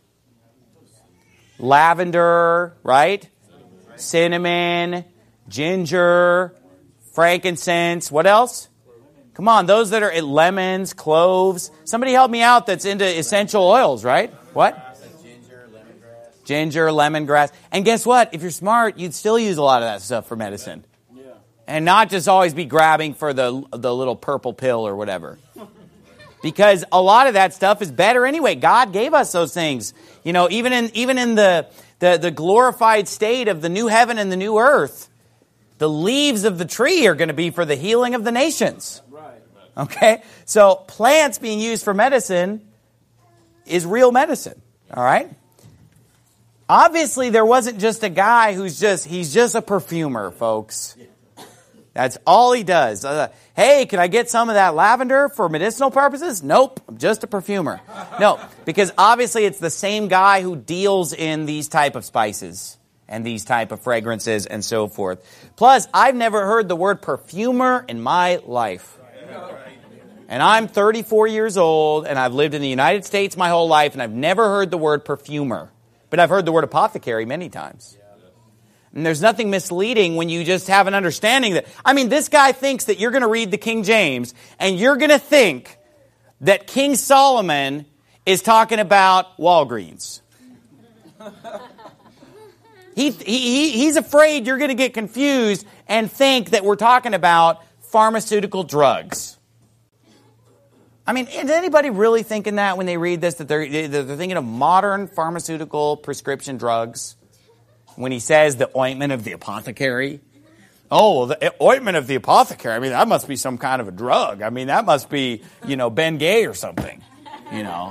Lavender, right? Cinnamon, ginger, frankincense. What else? Come on, those that are lemons, cloves. Somebody help me out that's into essential oils, right? What? Ginger, lemongrass. Ginger, lemongrass. And guess what? If you're smart, you'd still use a lot of that stuff for medicine. Yeah. And not just always be grabbing for the the little purple pill or whatever. Because a lot of that stuff is better anyway. God gave us those things. You know, even in even in the, the, the glorified state of the new heaven and the new earth, the leaves of the tree are going to be for the healing of the nations. Right. Okay? So plants being used for medicine is real medicine. All right? Obviously, there wasn't just a guy who's just, he's just a perfumer, folks. That's all he does. Uh, hey, can I get some of that lavender for medicinal purposes? Nope, I'm just a perfumer. No, because obviously it's the same guy who deals in these type of spices and these type of fragrances and so forth. Plus, I've never heard the word perfumer in my life. And I'm thirty-four years old, and I've lived in the United States my whole life, and I've never heard the word perfumer. But I've heard the word apothecary many times. And there's nothing misleading when you just have an understanding that, I mean, this guy thinks that you're going to read the King James and you're going to think that King Solomon is talking about Walgreens. he, he, he's afraid you're going to get confused and think that we're talking about pharmaceutical drugs. I mean, is anybody really thinking that when they read this, that they're, they're thinking of modern pharmaceutical prescription drugs? When he says the ointment of the apothecary. Oh, the ointment of the apothecary. I mean, that must be some kind of a drug. I mean, that must be, you know, Ben Gay or something. You know.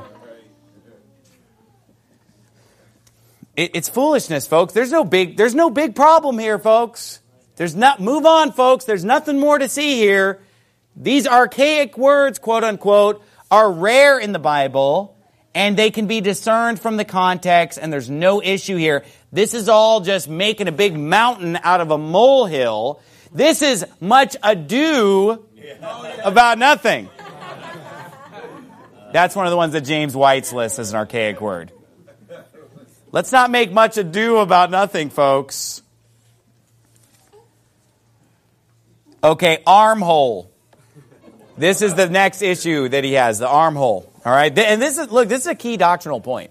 It, it's foolishness, folks. There's no big, there's no big problem here, folks. There's not, move on, folks. There's nothing more to see here. These archaic words, quote unquote, are rare in the Bible, and they can be discerned from the context, and there's no issue here. This is all just making a big mountain out of a molehill. This is much ado about nothing. That's one of the ones that James White's lists as an archaic word. Let's not make much ado about nothing, folks. Okay, armhole. This is the next issue that he has, the armhole. All right, and this is, look, this is a key doctrinal point.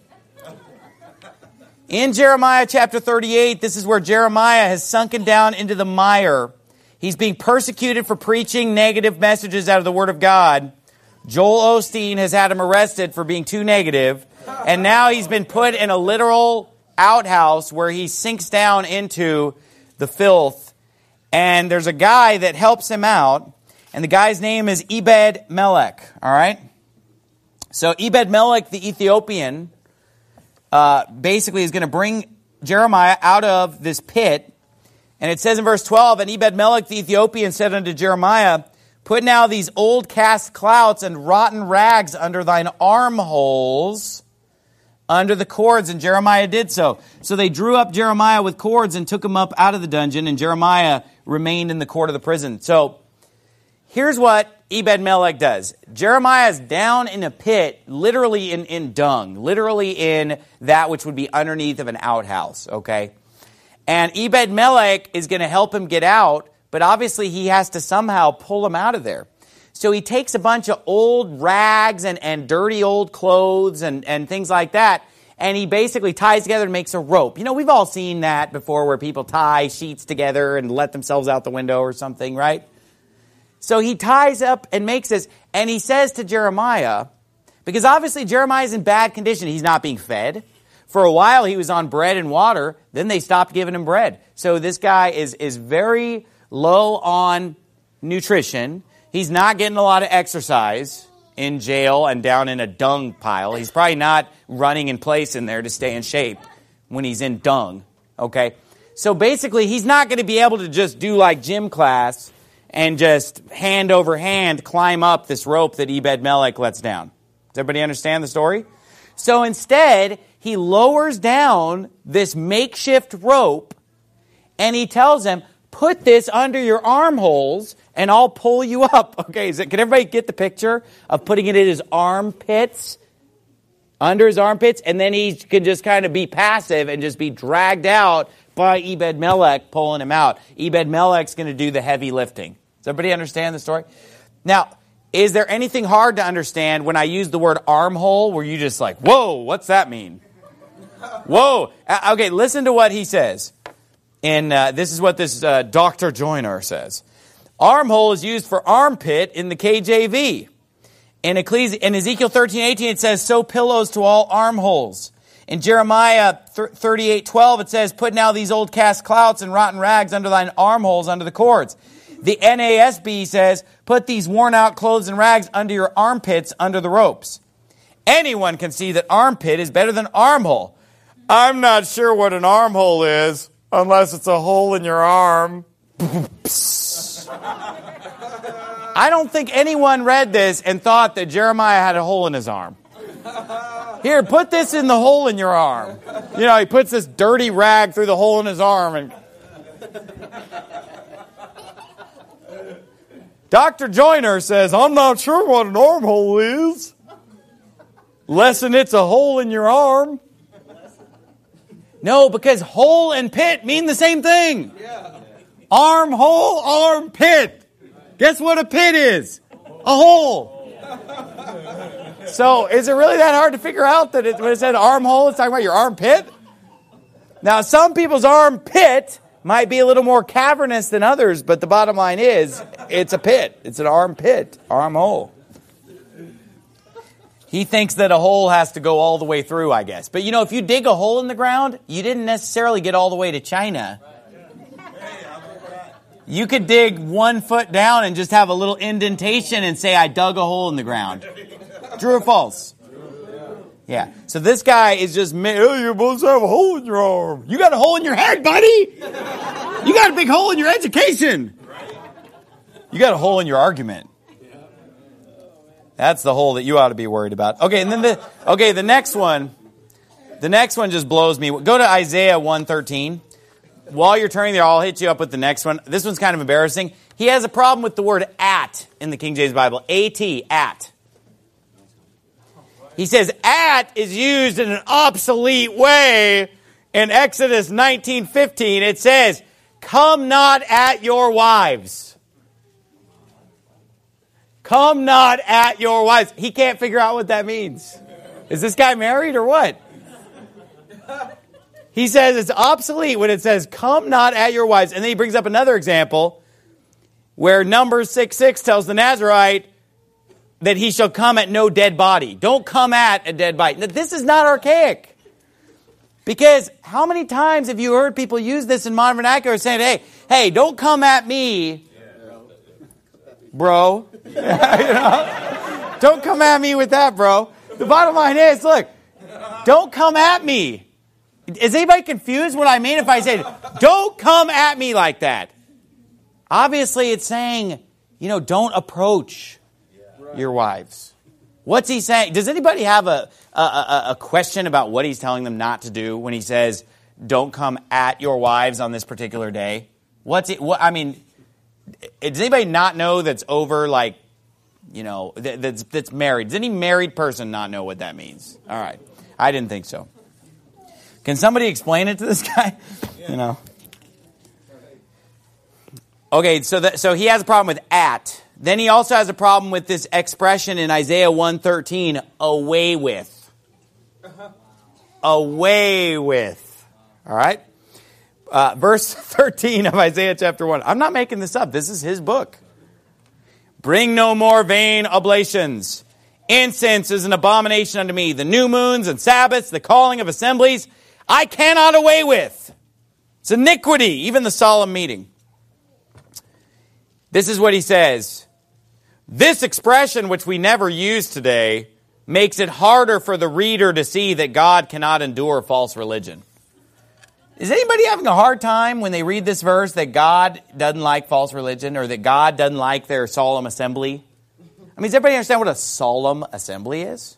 In Jeremiah chapter thirty-eight, this is where Jeremiah has sunken down into the mire. He's being persecuted for preaching negative messages out of the Word of God. Joel Osteen has had him arrested for being too negative. And now he's been put in a literal outhouse where he sinks down into the filth. And there's a guy that helps him out. And the guy's name is Ebed Melech. All right? So Ebed Melech, the Ethiopian, Uh, basically is going to bring Jeremiah out of this pit. And it says in verse twelve, and Ebed Melech the Ethiopian said unto Jeremiah, put now these old cast clouts and rotten rags under thine armholes, under the cords. And Jeremiah did so. So they drew up Jeremiah with cords and took him up out of the dungeon, and Jeremiah remained in the court of the prison. So here's what Ebed Melech does. Jeremiah is down in a pit, literally in, in dung, literally in that which would be underneath of an outhouse, okay? And Ebed-Melech is going to help him get out, but obviously he has to somehow pull him out of there. So he takes a bunch of old rags and, and dirty old clothes and, and things like that, and he basically ties together and makes a rope. You know, we've all seen that before where people tie sheets together and let themselves out the window or something, right? So he ties up and makes this, and he says to Jeremiah, because obviously Jeremiah's in bad condition. He's not being fed. For a while he was on bread and water. Then they stopped giving him bread. So this guy is, is very low on nutrition. He's not getting a lot of exercise in jail and down in a dung pile. He's probably not running in place in there to stay in shape when he's in dung. Okay? So basically, he's not going to be able to just do like gym class and just hand over hand climb up this rope that Ebed-Melech lets down. Does everybody understand the story? So instead, he lowers down this makeshift rope and he tells him, put this under your armholes and I'll pull you up. Okay, is it, can everybody get the picture of putting it in his armpits? Under his armpits, and then he can just kind of be passive and just be dragged out by Ebed-Melech pulling him out. Ebed-Melech's going to do the heavy lifting. Does everybody understand the story? Now, is there anything hard to understand when I use the word armhole where you just like, whoa, what's that mean? Whoa. Okay, listen to what he says. And uh, this is what this uh, Doctor Joyner says. Armhole is used for armpit in the K J V. In, Ecclesi- in Ezekiel thirteen eighteen, it says, sew pillows to all armholes. In Jeremiah thirty-eight twelve, it says, put now these old cast clouts and rotten rags under thine armholes under the cords. The N A S B says, put these worn out clothes and rags under your armpits under the ropes. Anyone can see that armpit is better than armhole. I'm not sure what an armhole is unless it's a hole in your arm. I don't think anyone read this and thought that Jeremiah had a hole in his arm. Here, put this in the hole in your arm. You know, he puts this dirty rag through the hole in his arm. And Doctor Joyner says, I'm not sure what an armhole is. Lesson, it's a hole in your arm. No, because hole and pit mean the same thing. Armhole, armpit. Guess what a pit is? A hole. So, is it really that hard to figure out that it, when it said armhole, it's talking about your armpit? Now, some people's armpit might be a little more cavernous than others, but the bottom line is, it's a pit. It's an armpit, armhole. He thinks that a hole has to go all the way through, I guess. But you know, if you dig a hole in the ground, you didn't necessarily get all the way to China. You could dig one foot down and just have a little indentation and say, I dug a hole in the ground. True or false? Yeah. So this guy is just, oh, you're supposed to have a hole in your arm. You got a hole in your head, buddy. You got a big hole in your education. You got a hole in your argument. That's the hole that you ought to be worried about. Okay, and then the okay, the next one, the next one just blows me. Go to Isaiah one thirteen. While you're turning there, I'll hit you up with the next one. This one's kind of embarrassing. He has a problem with the word at in the King James Bible. A-T, at. He says at is used in an obsolete way. In Exodus nineteen fifteen, it says, come not at your wives. Come not at your wives. He can't figure out what that means. Is this guy married or what? He says it's obsolete when it says, come not at your wives. And then he brings up another example where Numbers six six tells the Nazirite that he shall come at no dead body. Don't come at a dead body. Now, this is not archaic. Because how many times have you heard people use this in modern vernacular saying, hey, hey, don't come at me, bro. You know? Don't come at me with that, bro. The bottom line is, look, don't come at me. Is anybody confused what I mean if I say, don't come at me like that? Obviously, it's saying, you know, don't approach your wives. What's he saying? Does anybody have a, a, a, a question about what he's telling them not to do when he says, don't come at your wives on this particular day? What's it? What, I mean, does anybody not know that's over, like, you know, that, that's, that's married? Does any married person not know what that means? All right. I didn't think so. Can somebody explain it to this guy? You know, Okay, so that, so he has a problem with at. Then he also has a problem with this expression in Isaiah one thirteen, away with. Away with. All right? Uh, verse thirteen of Isaiah chapter one. I'm not making this up. This is his book. Bring no more vain oblations. Incense is an abomination unto me. The new moons and Sabbaths, the calling of assemblies, I cannot away with. It's iniquity, even the solemn meeting. This is what he says. This expression, which we never use today, makes it harder for the reader to see that God cannot endure false religion. Is anybody having a hard time when they read this verse that God doesn't like false religion or that God doesn't like their solemn assembly? I mean, does everybody understand what a solemn assembly is?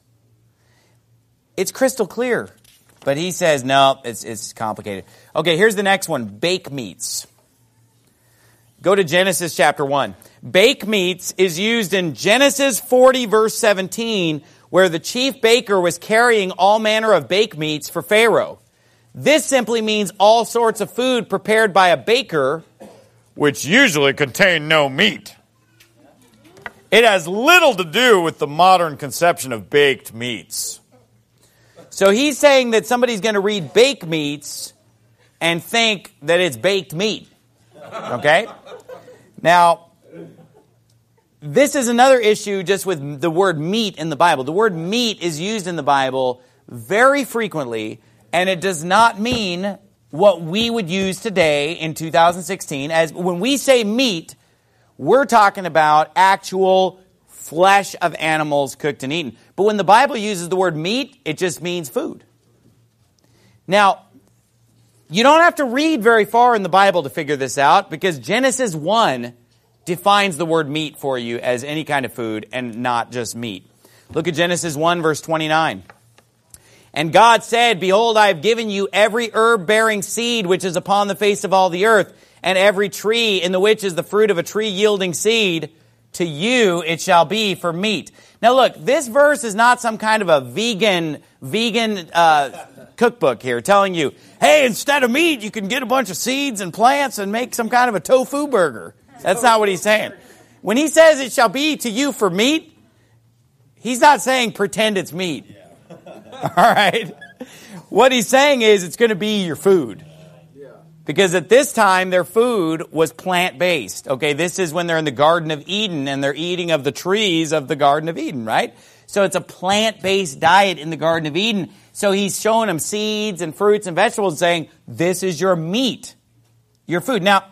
It's crystal clear. But he says, no, it's, it's complicated. Okay, here's the next one, bake meats. Go to Genesis chapter one. Bake meats is used in Genesis forty, verse seventeen, where the chief baker was carrying all manner of bake meats for Pharaoh. This simply means all sorts of food prepared by a baker, which usually contain no meat. It has little to do with the modern conception of baked meats. So he's saying that somebody's going to read bake meats and think that it's baked meat. Okay? Now, this is another issue just with the word meat in the Bible. The word meat is used in the Bible very frequently, and it does not mean what we would use today in two thousand sixteen. As when we say meat, we're talking about actual flesh of animals cooked and eaten. But when the Bible uses the word meat, it just means food. Now, you don't have to read very far in the Bible to figure this out, because Genesis one defines the word meat for you as any kind of food and not just meat. Look at Genesis one, verse twenty-nine. And God said, behold, I have given you every herb-bearing seed which is upon the face of all the earth, and every tree in the which is the fruit of a tree yielding seed. To you it shall be for meat. Now look, this verse is not some kind of a vegan vegan uh, cookbook here telling you, hey, instead of meat, you can get a bunch of seeds and plants and make some kind of a tofu burger. That's not what he's saying. When he says it shall be to you for meat, he's not saying pretend it's meat. All right? What he's saying is it's going to be your food. Because at this time, their food was plant-based. Okay, this is when they're in the Garden of Eden and they're eating of the trees of the Garden of Eden, right? So it's a plant-based diet in the Garden of Eden. So he's showing them seeds and fruits and vegetables and saying, this is your meat, your food. Now,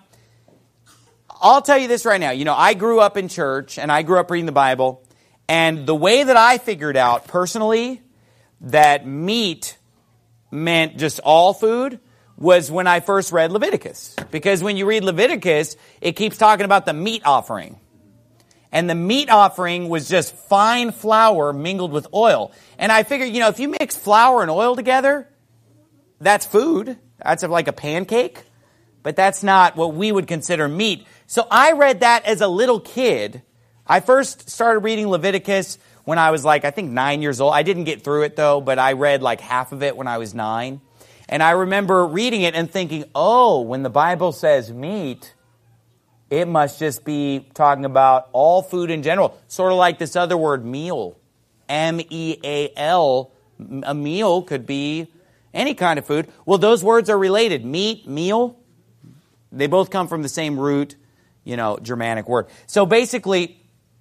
I'll tell you this right now. You know, I grew up in church and I grew up reading the Bible. And the way that I figured out personally that meat meant just all food was when I first read Leviticus. Because when you read Leviticus, it keeps talking about the meat offering. And the meat offering was just fine flour mingled with oil. And I figured, you know, if you mix flour and oil together, that's food. That's like a pancake. But that's not what we would consider meat. So I read that as a little kid. I first started reading Leviticus when I was like, I think nine years old. I didn't get through it though, but I read like half of it when I was nine. And I remember reading it and thinking, oh, when the Bible says meat, it must just be talking about all food in general. Sort of like this other word, meal. M E A L. A meal could be any kind of food. Well, those words are related. Meat, meal. They both come from the same root, you know, Germanic word. So basically,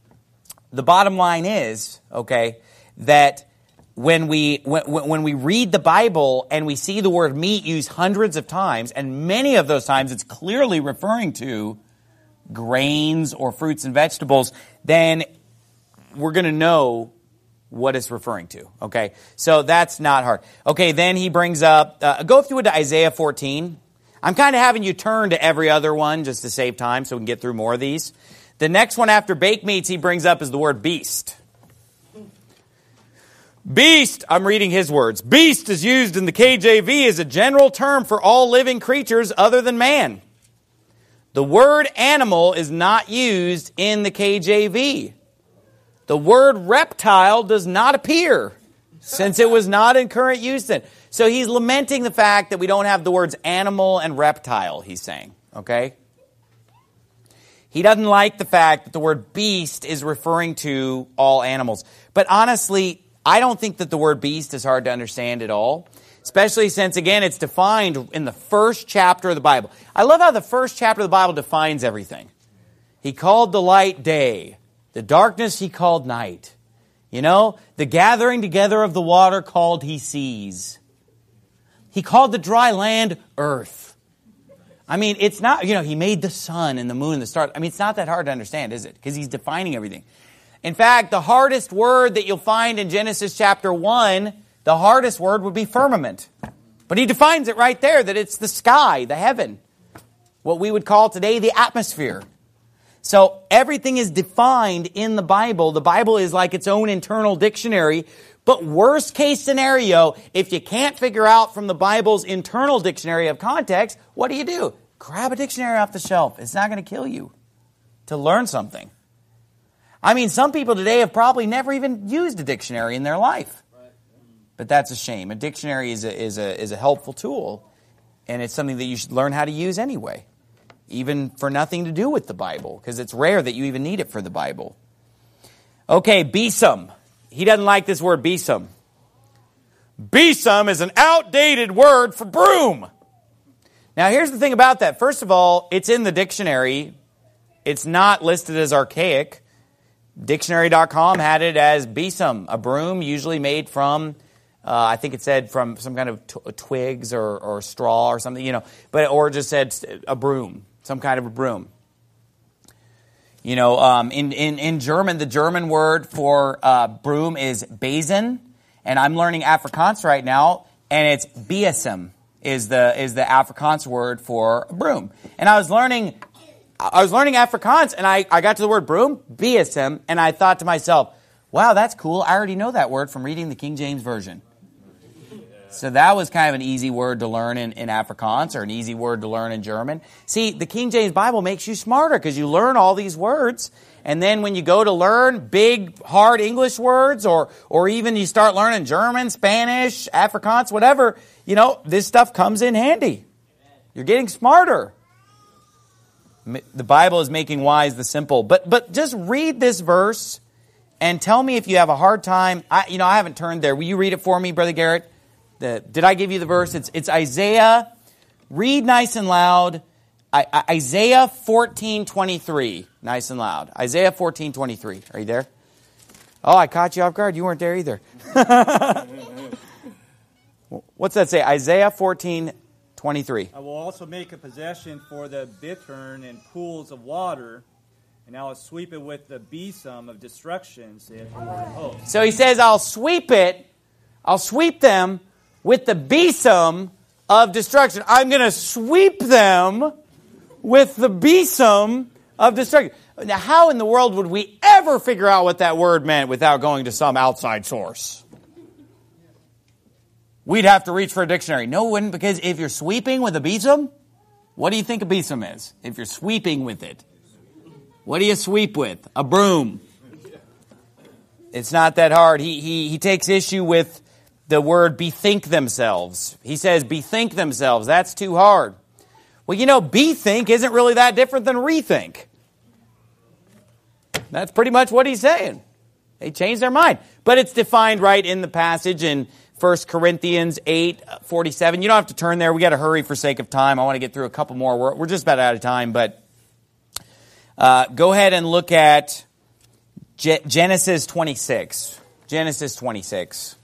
the bottom line is, okay, that When we when, when we read the Bible and we see the word meat used hundreds of times, and many of those times it's clearly referring to grains or fruits and vegetables, then we're going to know what it's referring to. Okay, so that's not hard. Okay, then he brings up, uh, go through it to Isaiah fourteen. I'm kind of having you turn to every other one just to save time so we can get through more of these. The next one after baked meats he brings up is the word beast. Beast, I'm reading his words. Beast is used in the K J V as a general term for all living creatures other than man. The word animal is not used in the K J V. The word reptile does not appear since it was not in current use then. So he's lamenting the fact that we don't have the words animal and reptile, he's saying. Okay? He doesn't like the fact that the word beast is referring to all animals. But honestly, I don't think that the word beast is hard to understand at all. Especially since, again, it's defined in the first chapter of the Bible. I love how the first chapter of the Bible defines everything. He called the light day. The darkness he called night. You know, the gathering together of the water called he seas. He called the dry land earth. I mean, it's not, you know, he made the sun and the moon and the stars. I mean, it's not that hard to understand, is it? Because he's defining everything. In fact, the hardest word that you'll find in Genesis chapter one, the hardest word would be firmament. But he defines it right there, that it's the sky, the heaven. What we would call today the atmosphere. So everything is defined in the Bible. The Bible is like its own internal dictionary. But worst case scenario, if you can't figure out from the Bible's internal dictionary of context, what do you do? Grab a dictionary off the shelf. It's not going to kill you to learn something. I mean, some people today have probably never even used a dictionary in their life. But that's a shame. A dictionary is a, is a, is a helpful tool, and it's something that you should learn how to use anyway. Even for nothing to do with the Bible, because it's rare that you even need it for the Bible. Okay, besom. He doesn't like this word besom. Besom is an outdated word for broom. Now, here's the thing about that. First of all, it's in the dictionary. It's not listed as archaic. Dictionary dot com had it as besom, a broom usually made from, uh, I think it said from some kind of t- twigs or, or straw or something, you know, but or just said a broom. Some kind of a broom. You know, um, in, in, in German, the German word for uh, broom is Besen. And I'm learning Afrikaans right now, and it's Besom is the is the Afrikaans word for a broom. And I was learning I was learning Afrikaans, and I, I got to the word broom, Besom, and I thought to myself, wow, that's cool. I already know that word from reading the King James Version. So that was kind of an easy word to learn in, in Afrikaans, or an easy word to learn in German. See, the King James Bible makes you smarter because you learn all these words. And then when you go to learn big, hard English words, or or even you start learning German, Spanish, Afrikaans, whatever, you know, this stuff comes in handy. You're getting smarter. The Bible is making wise the simple. But but just read this verse and tell me if you have a hard time. I, you know, I haven't turned there. Will you read it for me, Brother Garrett? The, did I give you the verse? It's, it's Isaiah. Read nice and loud. I, I, Isaiah fourteen twenty-three. Nice and loud. Isaiah fourteen twenty-three. Are you there? Oh, I caught you off guard. You weren't there either. What's that say? Isaiah fourteen twenty-three.
I will also make a possession for the bittern and pools of water, and I will sweep it with the besom of destruction, saith the Lord of hosts.
So he says, I'll sweep it. I'll sweep them with the besom of destruction. I'm going to sweep them with the besom of destruction. Now, how in the world would we ever figure out what that word meant without going to some outside source? We'd have to reach for a dictionary. No, wouldn't, because if you're sweeping with a besom, what do you think a besom is? If you're sweeping with it, what do you sweep with? A broom. It's not that hard. He, he, he takes issue with the word bethink themselves. He says bethink themselves. That's too hard. Well, you know, bethink isn't really that different than rethink. That's pretty much what he's saying. They changed their mind. But it's defined right in the passage in First Corinthians eight forty-seven. You don't have to turn there. We got to hurry for sake of time. I want to get through a couple more. We're, we're just about out of time. But uh, go ahead and look at Ge- Genesis twenty-six. Genesis twenty-six.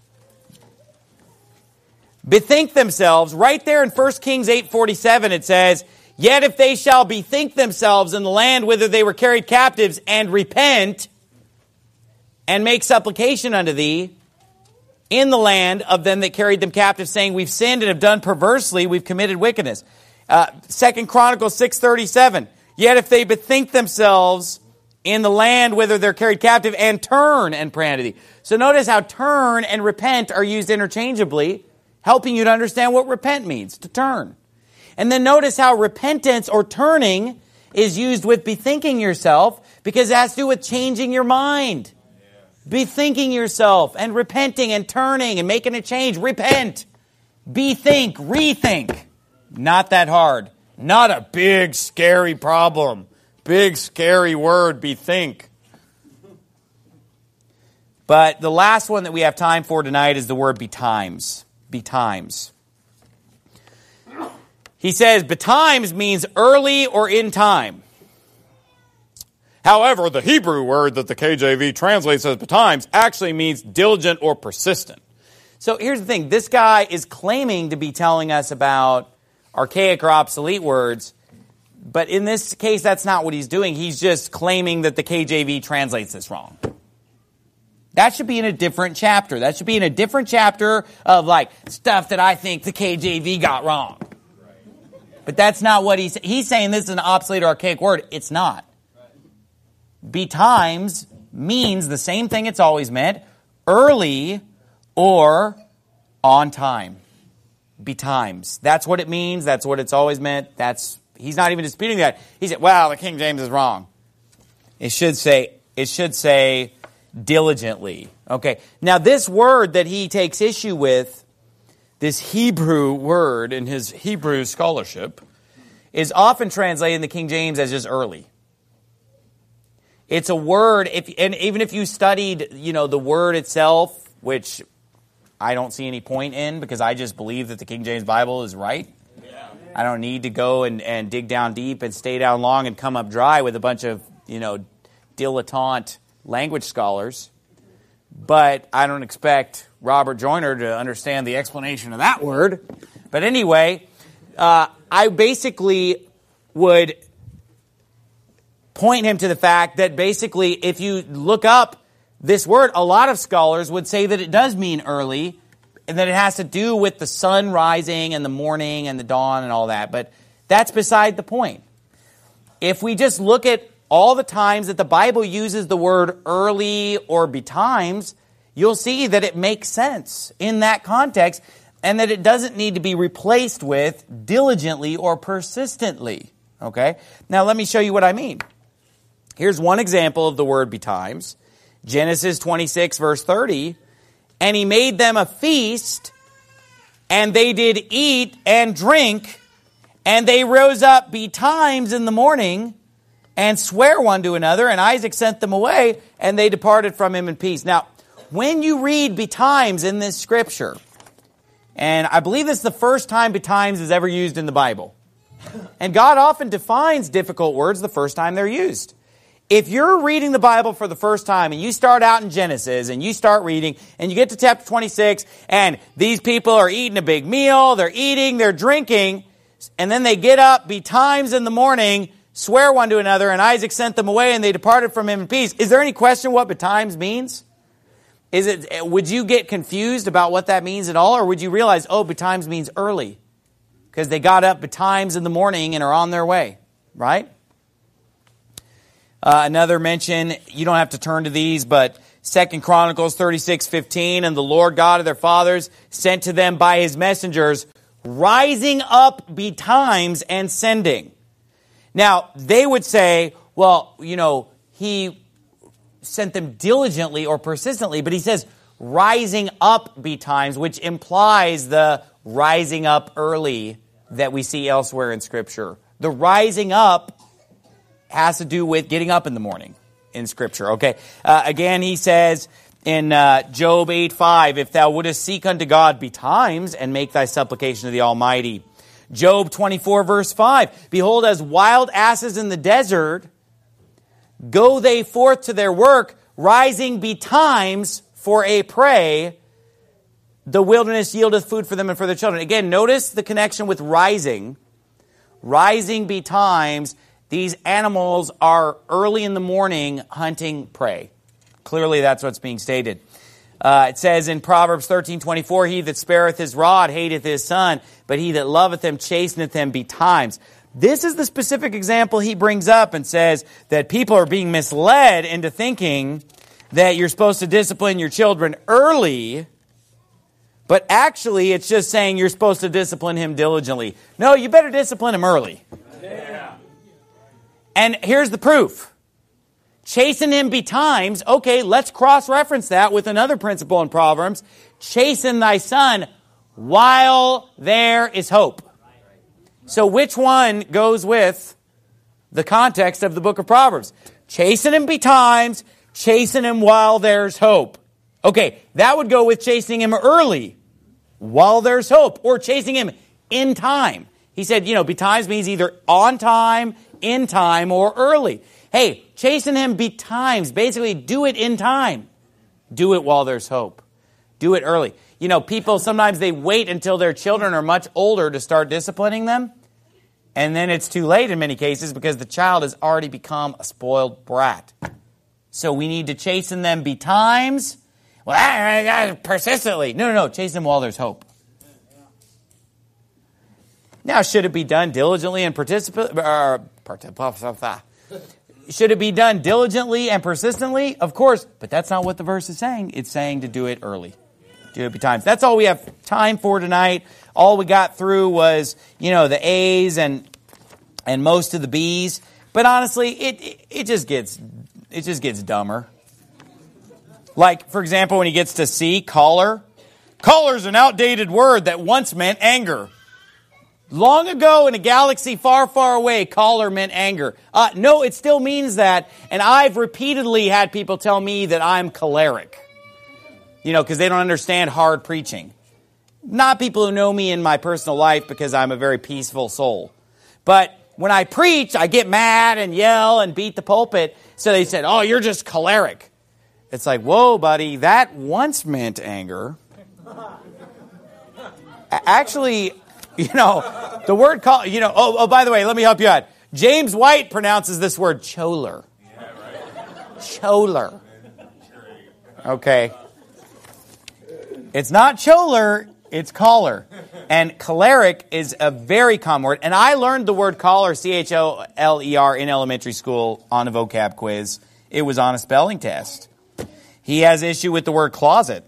Bethink themselves. Right there in First Kings eight forty-seven it says, yet if they shall bethink themselves in the land whither they were carried captives, and repent, and make supplication unto thee in the land of them that carried them captive, saying, we've sinned and have done perversely, we've committed wickedness. Uh, Second Chronicles six thirty-seven. Yet if they bethink themselves in the land whither they're carried captive, and turn and pray unto thee. So notice how turn and repent are used interchangeably, helping you to understand what repent means, to turn. And then notice how repentance or turning is used with bethinking yourself, because it has to do with changing your mind. Bethinking yourself and repenting and turning and making a change. Repent. Bethink. Rethink. Not that hard. Not a big, scary problem. big, scary word, bethink. But the last one that we have time for tonight is the word betimes. Betimes. He says betimes means early or in time. However, the Hebrew word that the K J V translates as betimes actually means diligent or persistent. So here's the thing. This guy is claiming to be telling us about archaic or obsolete words, but in this case, that's not what he's doing. He's just claiming that the K J V translates this wrong. That should be in a different chapter. That should be in a different chapter of like stuff that I think the K J V got wrong. But that's not what he's he's saying. This is an obsolete or archaic word. It's not. Betimes means the same thing it's always meant, early or on time. Betimes. That's what it means. That's what it's always meant. That's he's not even disputing that. He said, "Well, the King James is wrong." It should say it should say diligently. Okay. Now this word that he takes issue with, this Hebrew word in his Hebrew scholarship, is often translated in the King James as just early. It's a word, if and even if you studied, you know, the word itself, which I don't see any point in because I just believe that the King James Bible is right. Yeah. I don't need to go and, and dig down deep and stay down long and come up dry with a bunch of, you know, dilettante language scholars. But I don't expect Robert Joyner to understand the explanation of that word. But anyway, uh, I basically would point him to the fact that basically if you look up this word, a lot of scholars would say that it does mean early and that it has to do with the sun rising and the morning and the dawn and all that. But that's beside the point. If we just look at all the times that the Bible uses the word early or betimes, you'll see that it makes sense in that context and that it doesn't need to be replaced with diligently or persistently. Okay? Now let me show you what I mean. Here's one example of the word betimes. Genesis twenty-six, verse thirty. And he made them a feast, and they did eat and drink, and they rose up betimes in the morning, and swear one to another, and Isaac sent them away, and they departed from him in peace. Now, when you read betimes in this scripture, and I believe this is the first time betimes is ever used in the Bible, and God often defines difficult words the first time they're used. If you're reading the Bible for the first time and you start out in Genesis and you start reading and you get to chapter twenty-six and these people are eating a big meal, they're eating, they're drinking, and then they get up betimes in the morning, swear one to another, and Isaac sent them away and they departed from him in peace. Is there any question what betimes means? Is it, would you get confused about what that means at all, or would you realize, oh, betimes means early because they got up betimes in the morning and are on their way, right? Uh, another mention, you don't have to turn to these, but Second Chronicles thirty-six fifteen, and the Lord God of their fathers sent to them by his messengers, rising up betimes and sending. Now, they would say, well, you know, he sent them diligently or persistently, but he says rising up betimes, which implies the rising up early that we see elsewhere in Scripture. The rising up has to do with getting up in the morning in Scripture. Okay. Uh, again, he says in uh, Job eight five, if thou wouldest seek unto God betimes and make thy supplication to the Almighty. Job twenty-four verse five, behold, as wild asses in the desert, go they forth to their work, rising betimes for a prey. The wilderness yieldeth food for them and for their children. Again, notice the connection with rising. Rising betimes. These animals are early in the morning hunting prey. Clearly that's what's being stated. Uh, it says in Proverbs thirteen twenty-four, he that spareth his rod hateth his son, but he that loveth him chasteneth him betimes. This is the specific example he brings up and says that people are being misled into thinking that you're supposed to discipline your children early, but actually it's just saying you're supposed to discipline him diligently. No, you better discipline him early. Yeah. And here's the proof. Chasten him betimes. Okay, let's cross-reference that with another principle in Proverbs. Chasten thy son while there is hope. So which one goes with the context of the book of Proverbs. Chasten him betimes, chasten him while there's hope. Okay, that would go with chastening him early, while there's hope, or chastening him in time. He said, you know, betimes means either on time, in time, or early. Hey, chasten him betimes. Basically, do it in time. Do it while there's hope. Do it early. You know, people, sometimes they wait until their children are much older to start disciplining them. And then it's too late in many cases because the child has already become a spoiled brat. So we need to chasten them betimes. Well, ah, ah, persistently. No, no, no. Chasten them while there's hope. Now, should it be done diligently and particip- uh, particip- Should it be done diligently and persistently? Of course. But that's not what the verse is saying. It's saying to do it early. Do it betimes. That's all we have time for tonight. All we got through was, you know, the A's and and most of the B's. But honestly, it, it it just gets it just gets dumber. Like, for example, when he gets to C, caller. Caller's an outdated word that once meant anger. Long ago in a galaxy far, far away, caller meant anger. Uh, no, it still means that. And I've repeatedly had people tell me that I'm choleric. You know, because they don't understand hard preaching. Not people who know me in my personal life because I'm a very peaceful soul. But when I preach, I get mad and yell and beat the pulpit. So they said, oh, you're just choleric. It's like, whoa, buddy, that once meant anger. Actually, you know, the word call, you know, oh, oh, by the way, let me help you out. James White pronounces this word choler. Yeah, right. Choler. Okay. It's not choler, it's caller. And choleric is a very common word. And I learned the word caller, C H O L E R, in elementary school on a vocab quiz. It was on a spelling test. He has issue with the word closet.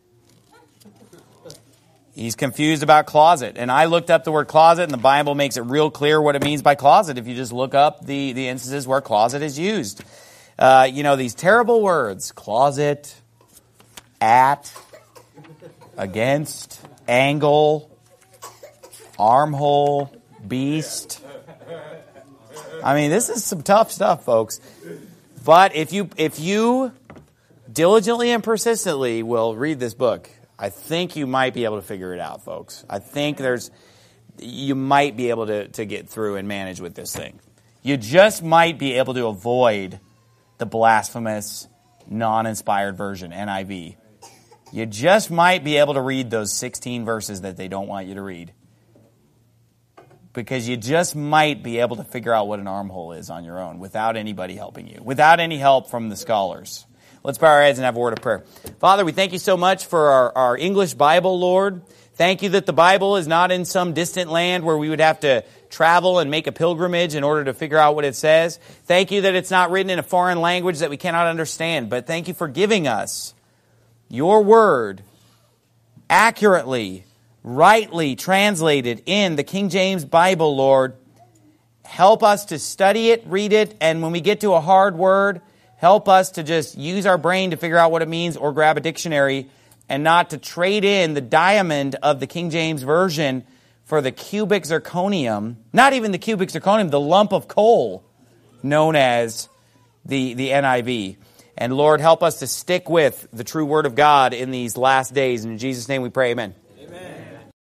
He's confused about closet. And I looked up the word closet, and the Bible makes it real clear what it means by closet if you just look up the, the instances where closet is used. Uh, you know, these terrible words, closet, at, against, angle, armhole, beast. I mean, this is some tough stuff, folks. But if you if you diligently and persistently will read this book, I think you might be able to figure it out, folks. I think there's, you might be able to, to get through and manage with this thing. You just might be able to avoid the blasphemous, non-inspired version, N I V. You just might be able to read those sixteen verses that they don't want you to read. Because you just might be able to figure out what an armhole is on your own without anybody helping you, without any help from the scholars. Let's bow our heads and have a word of prayer. Father, we thank you so much for our, our English Bible, Lord. Thank you that the Bible is not in some distant land where we would have to travel and make a pilgrimage in order to figure out what it says. Thank you that it's not written in a foreign language that we cannot understand. But thank you for giving us your word accurately, rightly translated in the King James Bible, Lord. Help us to study it, read it, and when we get to a hard word, help us to just use our brain to figure out what it means or grab a dictionary and not to trade in the diamond of the King James Version for the cubic zirconium, not even the cubic zirconium, the lump of coal known as the, the N I V. And Lord, help us to stick with the true Word of God in these last days. And in Jesus' name we pray, amen.